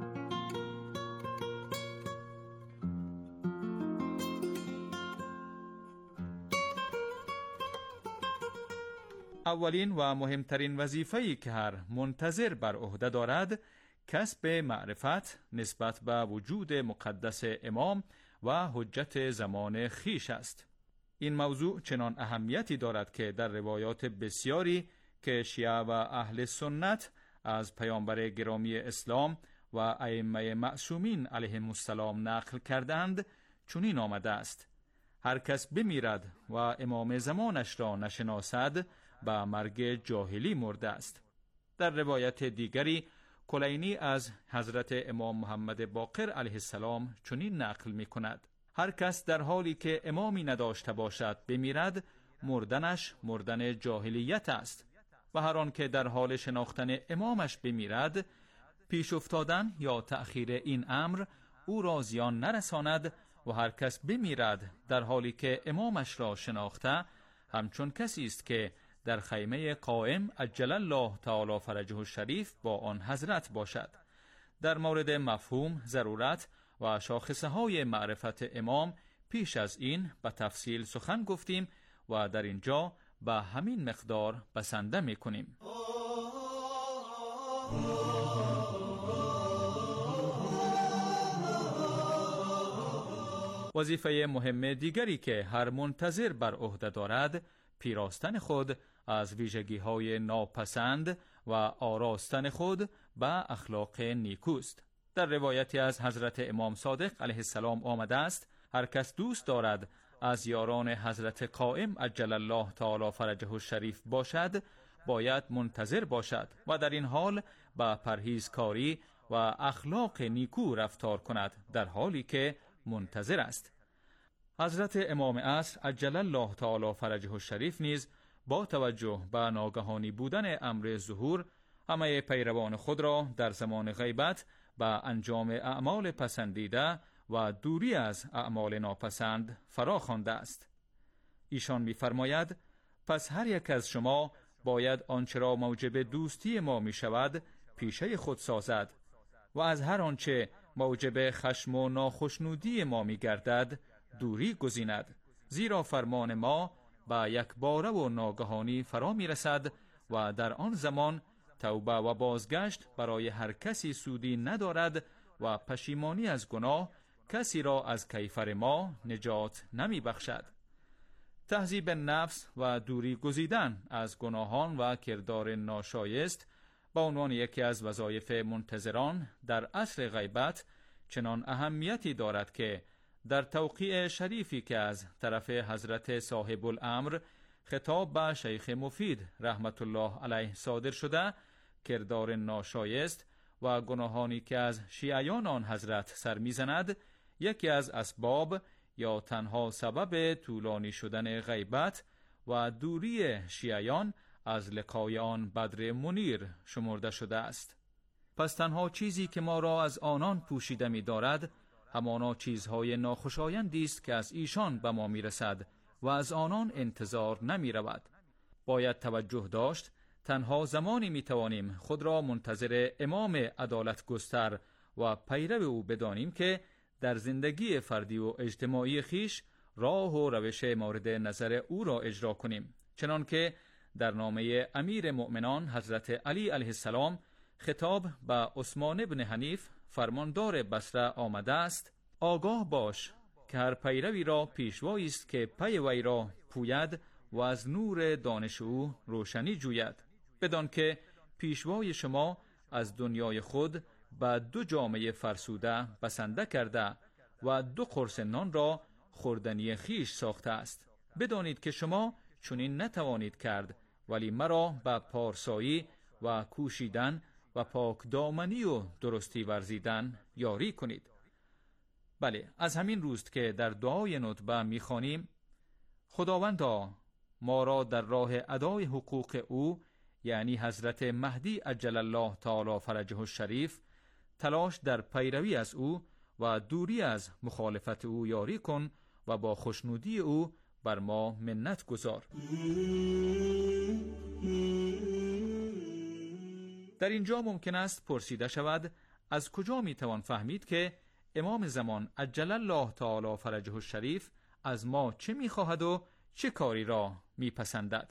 اولین و مهمترین وظیفه‌ای که هر منتظر بر عهده دارد کسب معرفت نسبت به وجود مقدس امام و حجت زمان خیش است. این موضوع چنان اهمیتی دارد که در روایات بسیاری که شیعه و اهل سنت از پیامبر گرامی اسلام و ائمه معصومین علیهم السلام نقل کردند چنین آمده است: هر کس بمیرد و امام زمانش را نشناسد به مرگ جاهلی مرده است. در روایت دیگری کلینی از حضرت امام محمد باقر علیه السلام چنین نقل می کند: هر کس در حالی که امامی نداشته باشد بمیرد، مردنش مردن جاهلیت است، و هر آن که در حال شناختن امامش بمیرد، پیش افتادن یا تأخیر این امر او را زیان نرساند، و هر کس بمیرد در حالی که امامش را شناخته، همچون کسی است که در خیمه قائم عجل الله تعالی فرجه الشریف با آن حضرت باشد. در مورد مفهوم، ضرورت و شاخصه های معرفت امام پیش از این به تفصیل سخن گفتیم و در اینجا به همین مقدار بسنده می کنیم. وظیفه مهم دیگری که هر منتظر بر عهده دارد پیراستن خود از ویژگی‌های ناپسند و آراستن خود به اخلاق نیکوست. در روایتی از حضرت امام صادق علیه السلام آمده است: هر کس دوست دارد از یاران حضرت قائم عجل الله تعالی فرجه الشریف باشد، باید منتظر باشد و در این حال با پرهیزکاری و اخلاق نیکو رفتار کند در حالی که منتظر است. حضرت امام عصر عجل الله تعالی فرجه الشریف نیز با توجه به ناگهانی بودن امر ظهور همه پیروان خود را در زمان غیبت به انجام اعمال پسندیده و دوری از اعمال ناپسند فرا خوانده است. ایشان می‌فرماید: پس هر یک از شما باید آنچه را موجب دوستی ما می شود پیشه خود سازد و از هر آنچه موجب خشم و ناخشنودی ما می گردد دوری گزیند، زیرا فرمان ما با یک باره و ناگهانی فرا می رسد و در آن زمان توبه و بازگشت برای هر کسی سودی ندارد و پشیمانی از گناه کسی را از کیفر ما نجات نمی بخشد. تهذیب نفس و دوری گزیدن از گناهان و کردار ناشایست با عنوان یکی از وظایف منتظران در عصر غیبت چنان اهمیتی دارد که در توقیع شریفی که از طرف حضرت صاحب الامر خطاب به شیخ مفید رحمت الله علیه صادر شده، کردار ناشایست و گناهانی که از شیعیان آن حضرت سر میزند یکی از اسباب یا تنها سبب طولانی شدن غیبت و دوری شیعیان از لقای آن بدر منیر شمرده شده است. پس تنها چیزی که ما را از آنان پوشیده می دارد همانا چیزهای ناخوشایندی است که از ایشان به ما می رسد و از آنان انتظار نمی رود. باید توجه داشت تنها زمانی می توانیم خود را منتظر امام عدالت گستر و پیرو او بدانیم که در زندگی فردی و اجتماعی خیش راه و روش مورد نظر او را اجرا کنیم، چنان که در نامه امیر مؤمنان حضرت علی علیه السلام خطاب به عثمان بن حنیف فرماندار بصره آمده است: آگاه باش که هر پیروی را پیشوایی است که پی وی را پوید و از نور دانش او روشنی جوید، بدان که پیشوای شما از دنیای خود به 2 جامه فرسوده بسنده کرده و 2 قرص نان را خوردنی خیش ساخته است. بدانید که شما چنین نتوانید کرد، ولی مرا به پارسایی و کوشیدن و پاک دامنی و درستی ورزیدن یاری کنید. بله، از همین روست که در دعای ندبه می‌خوانیم: خداوندا ما را در راه ادای حقوق او، یعنی حضرت مهدی عجل الله تعالی فرجه الشریف، تلاش در پیروی از او و دوری از مخالفت او یاری کن و با خوشنودی او بر ما منت گذار. در اینجا ممکن است پرسیده شود از کجا میتوان فهمید که امام زمان عجل الله تعالی فرجه الشریف از ما چه میخواهد و چه کاری را میپسندد؟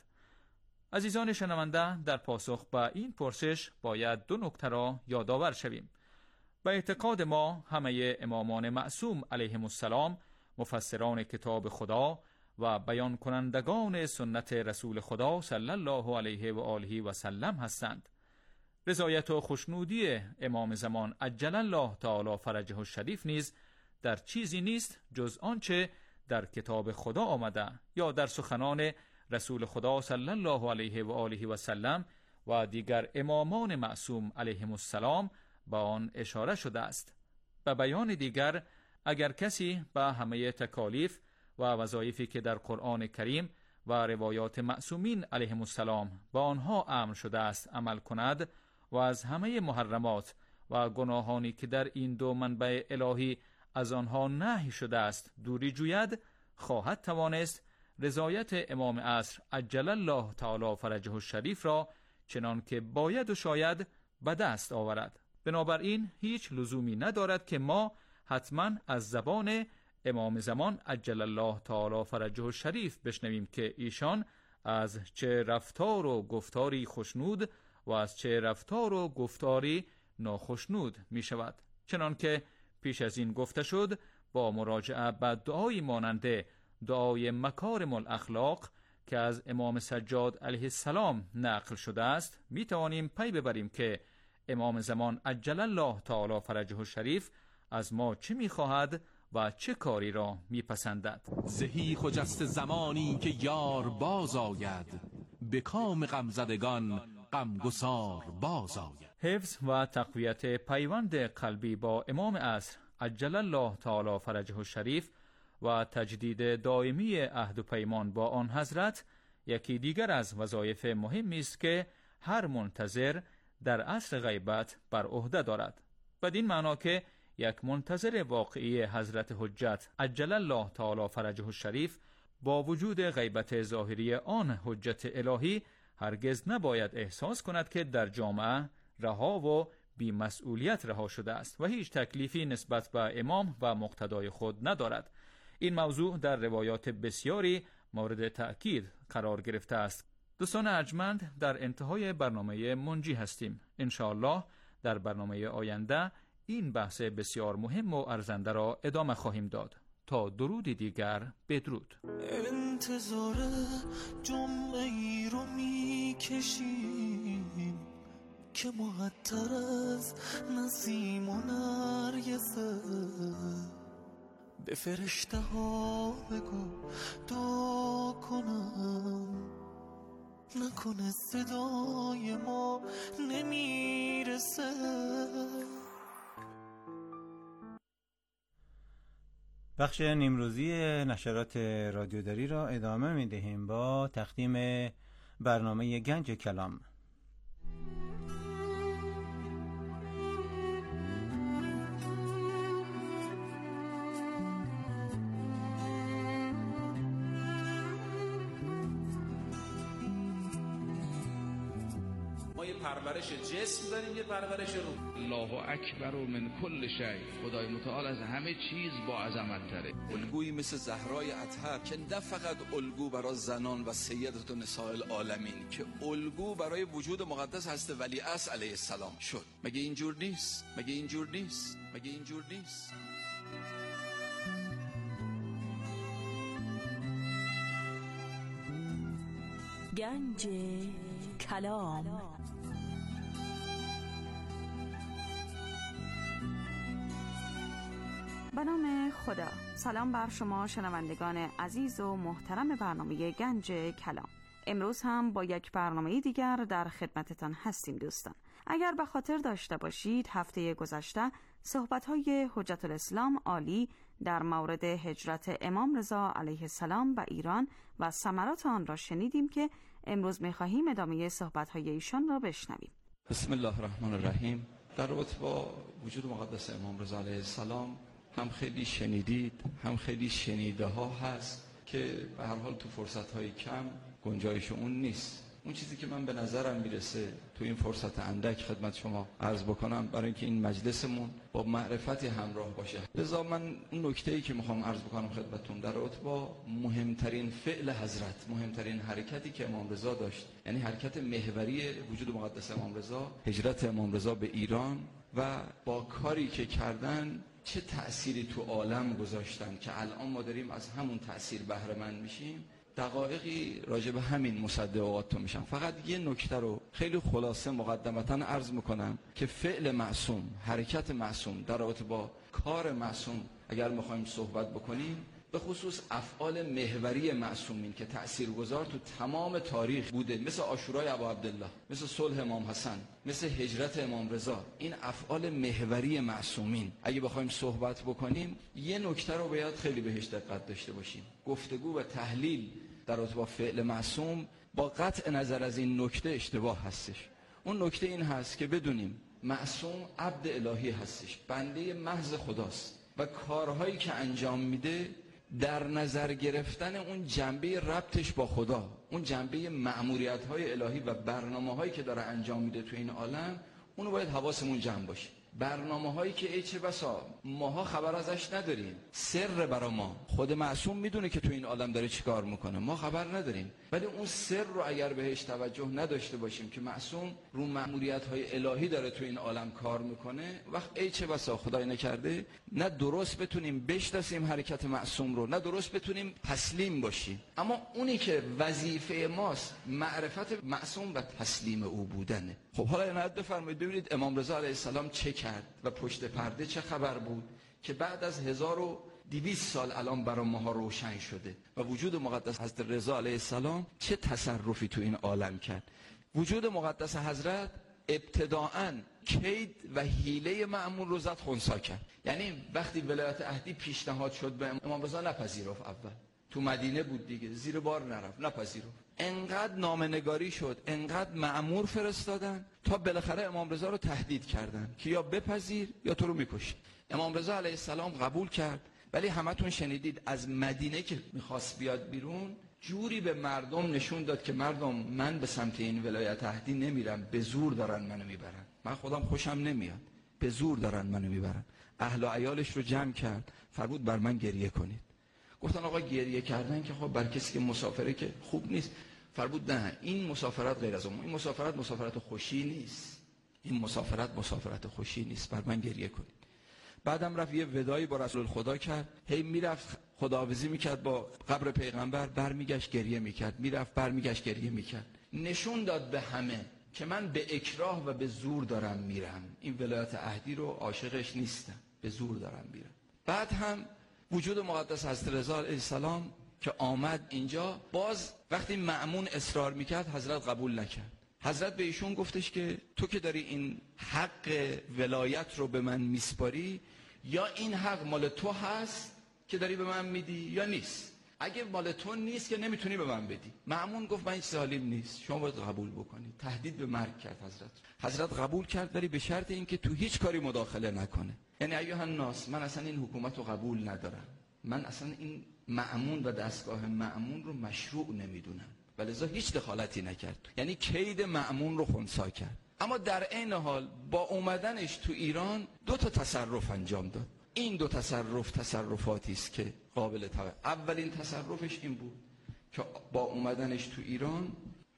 عزیزان شنونده، در پاسخ به این پرسش باید دو نکته را یادآور شویم. به اعتقاد ما همه امامان معصوم علیهم السلام مفسران کتاب خدا و بیان کنندگان سنت رسول خدا صلی الله علیه و آله و سلم هستند. رضایت و خوشنودی امام زمان عجل الله تعالی فرجه الشریف نیز در چیزی نیست جز آنچه در کتاب خدا آمده یا در سخنان رسول خدا صلی الله علیه و آله و سلم و دیگر امامان معصوم علیهم السلام با آن اشاره شده است. به بیان دیگر، اگر کسی به همه تکالیف و وظایفی که در قرآن کریم و روایات معصومین علیهم السلام با آنها امر شده است عمل کند و از همه محرمات و گناهانی که در این دو منبع الهی از آنها نهی شده است دوری جوید، خواهد توانست رضایت امام عصر عجل الله تعالی فرجه الشریف را چنان که باید و شاید به دست آورد. بنابراین هیچ لزومی ندارد که ما حتما از زبان امام زمان عجل الله تعالی فرجه الشریف بشنویم که ایشان از چه رفتار و گفتاری خوشنود و از چه رفتار و گفتاری ناخوشنود می شود. چنان که پیش از این گفته شد، با مراجعه به دعایی ماننده دعای مکارم الاخلاق که از امام سجاد علیه السلام نقل شده است، می توانیم پی ببریم که امام زمان عجل الله تعالی فرجه الشریف از ما چه می خواهد و چه کاری را می پسندد. زهی خجست زمانی که یار باز آید، به کام غمزدگان غمگسار باز آید. حفظ و تقویت پیوند قلبی با امام عصر عجل الله تعالی فرجه الشریف و تجدید دائمی عهد و پیمان با آن حضرت یکی دیگر از وظایف مهمی است که هر منتظر در عصر غیبت بر عهده دارد. بدین معنا که یک منتظر واقعی حضرت حجت عجل الله تعالی فرجه الشریف با وجود غیبت ظاهری آن حجت الهی هرگز نباید احساس کند که در جامعه رها و بی‌مسئولیت رها شده است و هیچ تکلیفی نسبت به امام و مقتدای خود ندارد. این موضوع در روایات بسیاری مورد تأکید قرار گرفته است. دوستان ارجمند، در انتهای برنامه منجی هستیم. انشاءالله در برنامه آینده این بحث بسیار مهم و ارزنده را ادامه خواهیم داد. تا درودی دیگر، بدرود. انتظار جمعی رو میکشیم که معطر از نسیم و نرگسه، به فرشته ها بگو دعا کنم، نکنه صدای ما نمیرسه. بخش نیمروزی نشرات رادیوداری را ادامه می دهیم با تقدیم برنامه گنج کلام. پرورش جسم داریم، یه پرورش روح. الله اکبر من کل شیء، خدای متعال از همه چیز با عظمت تره. الگویی مثل زهرای اطهر که نه فقط الگو برای زنان و سیدت نساء العالمین، که الگو برای وجود مقدس هست ولی عصر علیه السلام شد. مگه اینجور نیست؟ مگه اینجور نیست؟ مگه اینجور نیست؟ گنج کلام. به نام خدا. سلام بر شما شنوندگان عزیز و محترم برنامه گنج کلام. امروز هم با یک برنامه دیگر در خدمتتان هستیم دوستان. اگر به خاطر داشته باشید هفته گذشته صحبت‌های حجت الاسلام عالی در مورد هجرت امام رضا علیه السلام به ایران و ثمرات آن را شنیدیم که امروز می‌خواهیم ادامه صحبت‌های ایشان را بشنویم. بسم الله الرحمن الرحیم. در رابطه با وجود مقدس امام رضا علیه السلام هم خیلی شنیدید هم خیلی شنیده ها هست که به هر حال تو فرصت های کم گنجایش اون نیست. اون چیزی که من به نظرم میرسه تو این فرصت اندک خدمت شما عرض بکنم برای اینکه این مجلسمون با معرفتی همراه باشه. لذا من اون نکته‌ای که میخوام عرض بکنم خدمتتون در رابطه با مهمترین فعل حضرت، مهمترین حرکتی که امام رضا داشت، یعنی حرکت محوری وجود مقدس امام رضا، هجرت امام رضا به ایران و با کاری که کردن چه تأثیری تو عالم گذاشتن که الان ما داریم از همون تأثیر بهره مند میشیم. دقایقی راجع به همین مصدقاتون میشم. فقط یه نکته رو خیلی خلاصه مقدمتاً عرض میکنم که فعل معصوم، حرکت معصوم در رابطه با کار معصوم اگر میخوایم صحبت بکنیم، به خصوص افعال محوری معصومین که تأثیرگذار تو تمام تاریخ بوده، مثل عاشورای ابا عبدالله، مثل صلح امام حسن، مثل هجرت امام رضا، این افعال محوری معصومین اگه بخوایم صحبت بکنیم یه نکته رو باید خیلی بهش دقت داشته باشیم. گفتگو و تحلیل در رابطه با فعل معصوم با قطع نظر از این نکته اشتباه هستش. اون نکته این هست که بدونیم معصوم عبد الهی هستش، بنده محض خداست و کارهایی که انجام میده در نظر گرفتن اون جنبه ربطش با خدا، اون جنبه مأموریت‌های الهی و برنامه‌هایی که داره انجام میده تو این عالم، اونو باید حواسمون جمع باشه. برنامه‌هایی که ای چه بسا ماها خبر ازش نداریم، سر برا ما، خود معصوم میدونه که تو این عالم داره چیکار میکنه، ما خبر نداریم، ولی اون سر رو اگر بهش توجه نداشته باشیم که معصوم رو مأموریت‌های الهی داره تو این عالم کار میکنه، وقت ای چه بسا خدای نکرده نه درست بتونیم بشناسیم حرکت معصوم رو، نه درست بتونیم تسلیم باشیم. اما اونی که وظیفه ماست معرفت معصوم و تسلیم او بودنه. خب حالا عنایت بفرمایید ببینید امام رضا علیه السلام چه کرد و پشت پرده چه خبر بود که بعد از 1200 سال الان برای ماها روشن شده و وجود مقدس حضرت رضا علیه السلام چه تصرفی تو این عالم کرد. وجود مقدس حضرت ابتداءً کید و حیله مأمون رو زد خنثی کرد. یعنی وقتی ولایت عهدی پیشنهاد شد به امام رضا نپذیرفت، اول تو مدینه بود دیگه، زیر بار نرفت، نپذیرفت. انقدر نامه‌نگاری شد، انقدر مأمور فرستادن تا بالاخره امام رضا رو تهدید کردن که یا بپذیر یا تو رو میکشیم. امام رضا علیه السلام قبول کرد، ولی همتون شنیدید از مدینه که میخواست بیاد بیرون جوری به مردم نشون داد که مردم من به سمت این ولایت عهدی نمیرم، به زور دارن منو میبرن، من خودم خوشم نمیاد، به زور دارن منو میبرن. اهل و عیالش رو جمع کرد، فرمود بر من گریه کنید. گفتن آقا گریه کردن که خب بر کسی که مسافره که خوب نیست. فرمود نه، این مسافرت غیر از اون، این مسافرت خوشی نیست، این مسافرت خوشی نیست، بر من گریه کنید. بعدم رفت یه ودایی با رسول خدا کرد، هی میرفت خداحافظی میکرد با قبر پیغمبر، برمیگشت گریه میکرد، میرفت برمیگشت گریه میکرد. نشون داد به همه که من به اکراه و به زور دارم میرم، این ولایت عهدی رو عاشقش نیستم، به زور دارم میرم. بعد هم وجود مقدس حضرت رضا علیه السلام که آمد اینجا، باز وقتی مأمون اصرار میکرد حضرت قبول نکرد. حضرت به ایشون گفتش که تو که داری این حق ولایت رو به من میسپاری، یا این حق مال تو هست که داری به من میدی یا نیست. اگه مال تو نیست که نمیتونی به من بدی. مأمون گفت من این سالیم نیست، شما باید قبول بکنید. تهدید به مرگ کرد حضرت قبول کرد، ولی به شرط اینکه تو هیچ کاری مداخله نکنه. یعنی ایها الناس، من اصلا این حکومت رو قبول ندارم، من اصلا این مأمون و دستگاه مأمون رو مشروع نمیدونم، ولذا هیچ دخالتی نکرد. یعنی کید مأمون رو خنثی کرد. اما در عین حال با اومدنش تو ایران 2 تصرف انجام داد. این 2 تصرفاتی است که قابل توجه. اولین تصرفش این بود که با اومدنش تو ایران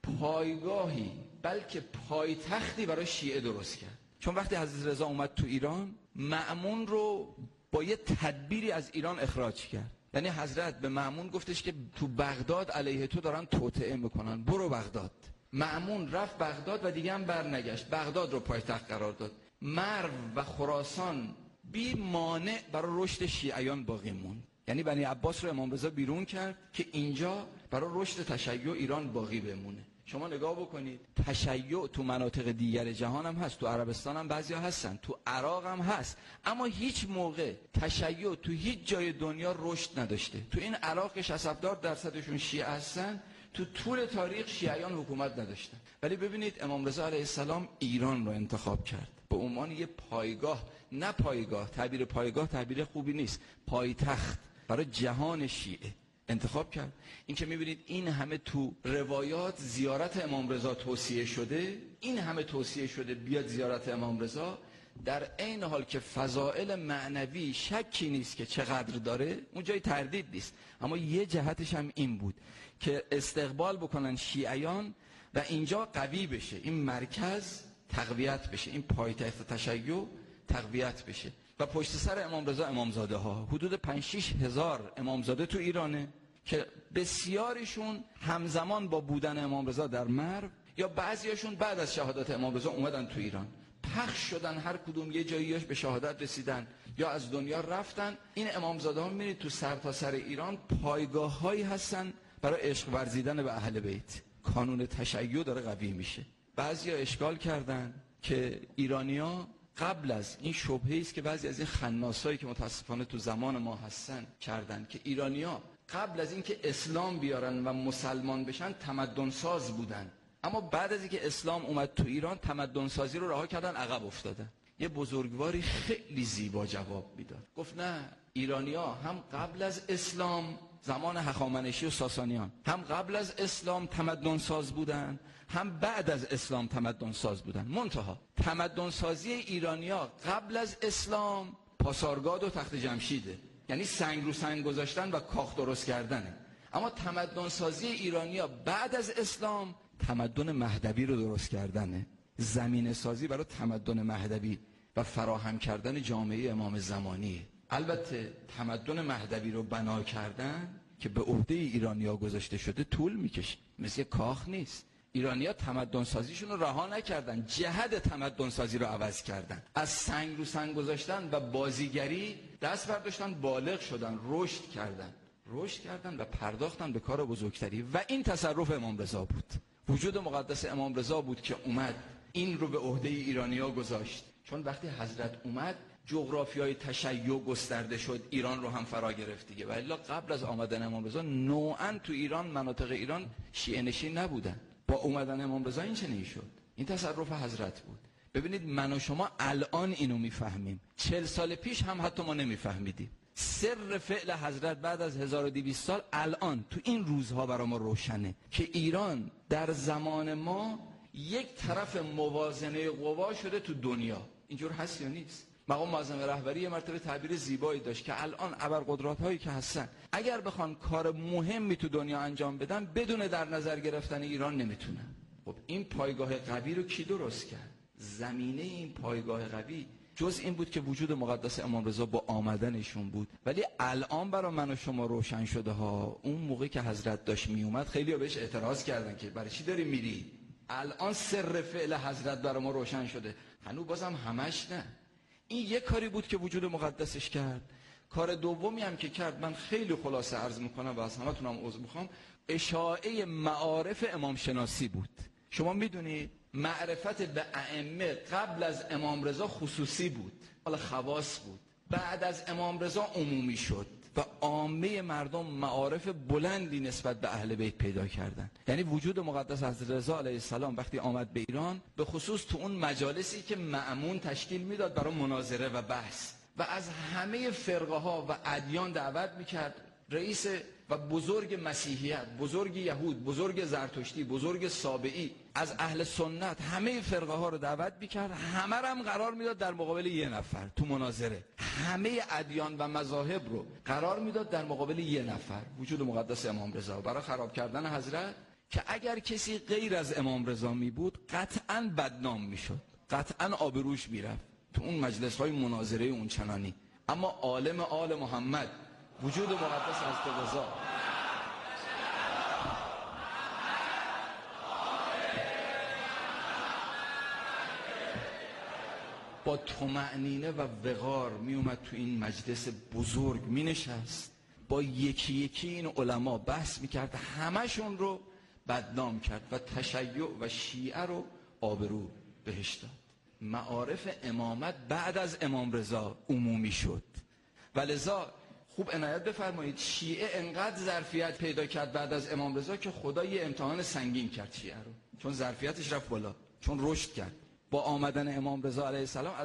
پایگاهی، بلکه پایتختی برای شیعه درست کرد. چون وقتی حضرت رضا اومد تو ایران، مأمون رو با یه تدبیری از ایران اخراج کرد. یعنی حضرت به مأمون گفتش که تو بغداد علیه تو دارن توطئه میکنن، برو بغداد. مأمون رفت بغداد و دیگه هم بر نگشت، بغداد رو پایتخت قرار داد. مرو و خراسان بی مانع برای رشد شیعیان باقی موند. یعنی بنی عباس رو امام رضا بیرون کرد که اینجا برای رشد تشیع ایران باقی بمونه. شما نگاه بکنید، تشیع تو مناطق دیگر جهان هم هست، تو عربستان هم بعضیا هستن، تو عراق هم هست، اما هیچ موقع تشیع تو هیچ جای دنیا رشد نداشته. تو این عراق که 60% شیعه هستن، تو طول تاریخ شیعیان حکومت نداشتن. ولی ببینید امام رضا علیه السلام ایران رو انتخاب کرد به عنوان یه پایگاه، نه پایگاه، تعبیر پایگاه تعبیر خوبی نیست، پایتخت برای جهان شیعه انتخاب کرد. این که میبینید این همه تو روایات زیارت امام رضا توصیه شده، این همه توصیه شده بیاد زیارت امام رضا، در عین حال که فضائل معنوی شکی نیست که چقدر داره، اون جای تردید نیست، اما یه جهتش هم این بود که استقبال بکنن شیعیان و اینجا قوی بشه، این مرکز تقویت بشه، این پایتخت تشیع تقویت بشه. و پشت سر امام رضا امامزاده ها، حدود 5-6 هزار امامزاده تو ایرانه که بسیاریشون همزمان با بودن امام رضا در مرو یا بعضیاشون بعد از شهادت امام رضا اومدن تو ایران، پخش شدن، هر کدوم یه جاییش به شهادت رسیدن یا از دنیا رفتن. این امامزاده ها میرید تو سرتاسر ایران پایگاه هایی هستن برای عشق ورزیدن به اهل بیت. کانون تشیع داره قوی میشه. بعضیا اشکال کردن که ایرانیا قبل از این شبهه است که بعضی از این خناسایی که متاسفانه تو زمان ما هستن کردن که ایرانیا قبل از اینکه اسلام بیارن و مسلمان بشن تمدن ساز بودن، اما بعد از اینکه اسلام اومد تو ایران تمدن سازی رو رها کردن، عقب افتادن. یه بزرگواری خیلی زیبا جواب میداد، گفت نه، ایرانیا هم قبل از اسلام زمان هخامنشی و ساسانیان هم قبل از اسلام تمدن ساز بودن، هم بعد از اسلام تمدن ساز بودن. منتها تمدن سازی ایرانیا قبل از اسلام پاسارگاد و تخت جمشیده، یعنی سنگ رو سنگ گذاشتن و کاخ درست کردنه. اما تمدن سازی ایرانیا بعد از اسلام تمدن مهدوی رو درست کردنه، زمین سازی برای تمدن مهدوی و فراهم کردن جامعه امام زمانی. البته تمدن مهدوی رو بنا کردن که به عهده ایرانیا گذاشته شده طول میکشه، مثل کاخ نیست. ایرانیا تمدن سازیشون رو رها نکردن، جهت تمدن سازی رو عوض کردن، از سنگ رو سنگ گذاشتن و بازیگری دست برداشتن، بالغ شدن، رشد کردن و پرداختن به کار بزرگتری. و این تصرف امام رضا بود، وجود مقدس امام رضا بود که اومد این رو به عهده ایرانیا گذاشت. چون وقتی حضرت اومد جغرافیای تشیع گسترده شد، ایران رو هم فرا گرفت دیگه. ولی قبل از آمدن امام رضا نوعاً تو ایران، مناطق ایران شیعه نشین نبودن. با اومدن امام رضا این چنین شد، این تصرف حضرت بود. ببینید من و شما الان اینو میفهمیم، 40 سال پیش هم حتی ما نمیفهمیدیم. سر فعل حضرت بعد از 1200 سال الان تو این روزها برای ما روشنه که ایران در زمان ما یک طرف موازنه قوا شده تو دنیا. اینجور هست یا نیست؟ مقام معظم رهبری یه مرتبه تعبیر زیبایی داشت که الان ابرقدرت هایی که هستن اگر بخوان کار مهمی تو دنیا انجام بدن بدون در نظر گرفتن ایران نمیتونن. خب این پایگاه قوی رو کی درست کرد؟ زمینه این پایگاه قوی جز این بود که وجود مقدس امام رضا با آمدنشون بود. ولی الان برای من و شما روشن شده ها، اون موقعی که حضرت داشت می اومد خیلی ها بهش اعتراض کردن که برای چی داری میری؟ الان سر فعل حضرت برای ما روشن شده، هنوز بازم همش نه. این یک کاری بود که وجود مقدسش کرد. کار دومی هم که کرد، من خیلی خلاصه عرض میکنم و از همتونم عذر میخوام، اشاعه معارف امام شناسی بود. شما میدونید معرفت به ائمه قبل از امام رضا خصوصی بود، حالا خواص بود، بعد از امام رضا عمومی شد و عامه مردم معارف بلندی نسبت به اهل بیت پیدا کردن. یعنی وجود مقدس حضرت رضا علیه السلام وقتی آمد به ایران، به خصوص تو اون مجالسی که مأمون تشکیل میداد برای مناظره و بحث و از همه فرقه ها و ادیان دعوت میکرد، رئیس و بزرگ مسیحیت، بزرگ یهود، بزرگ زرتشتی، بزرگ سابعی، از اهل سنت، همه فرقه ها رو دعوت میکرد، همه رو هم قرار میداد در مقابل یه نفر تو مناظره، همه ادیان و مذاهب رو قرار میداد در مقابل یه نفر، وجود مقدس امام رضا، برای خراب کردن حضرت، که اگر کسی غیر از امام رضا می بود قطعاً بدنام میشد، قطعاً آبروش میرفت تو اون مجلس های مناظره اون چنانی. اما عالم آل محمد، وجود مقدس حضرت رضا، با طمأنینه و وقار می اومد تو این مجلس بزرگ می نشست، با یکی یکی این علما بحث می کرد، همشون رو بدنام کرد و تشیع و شیعه رو آبرو بهش داد. معارف امامت بعد از امام رضا عمومی شد و لذا خوب عنایت بفرمایید، شیعه انقدر ظرفیت پیدا کرد بعد از امام رضا که خدا یه امتحان سنگین کرد شیعه رو، چون ظرفیتش رفت بالا، چون رشد کرد. با آمدن امام رضا علیه السلام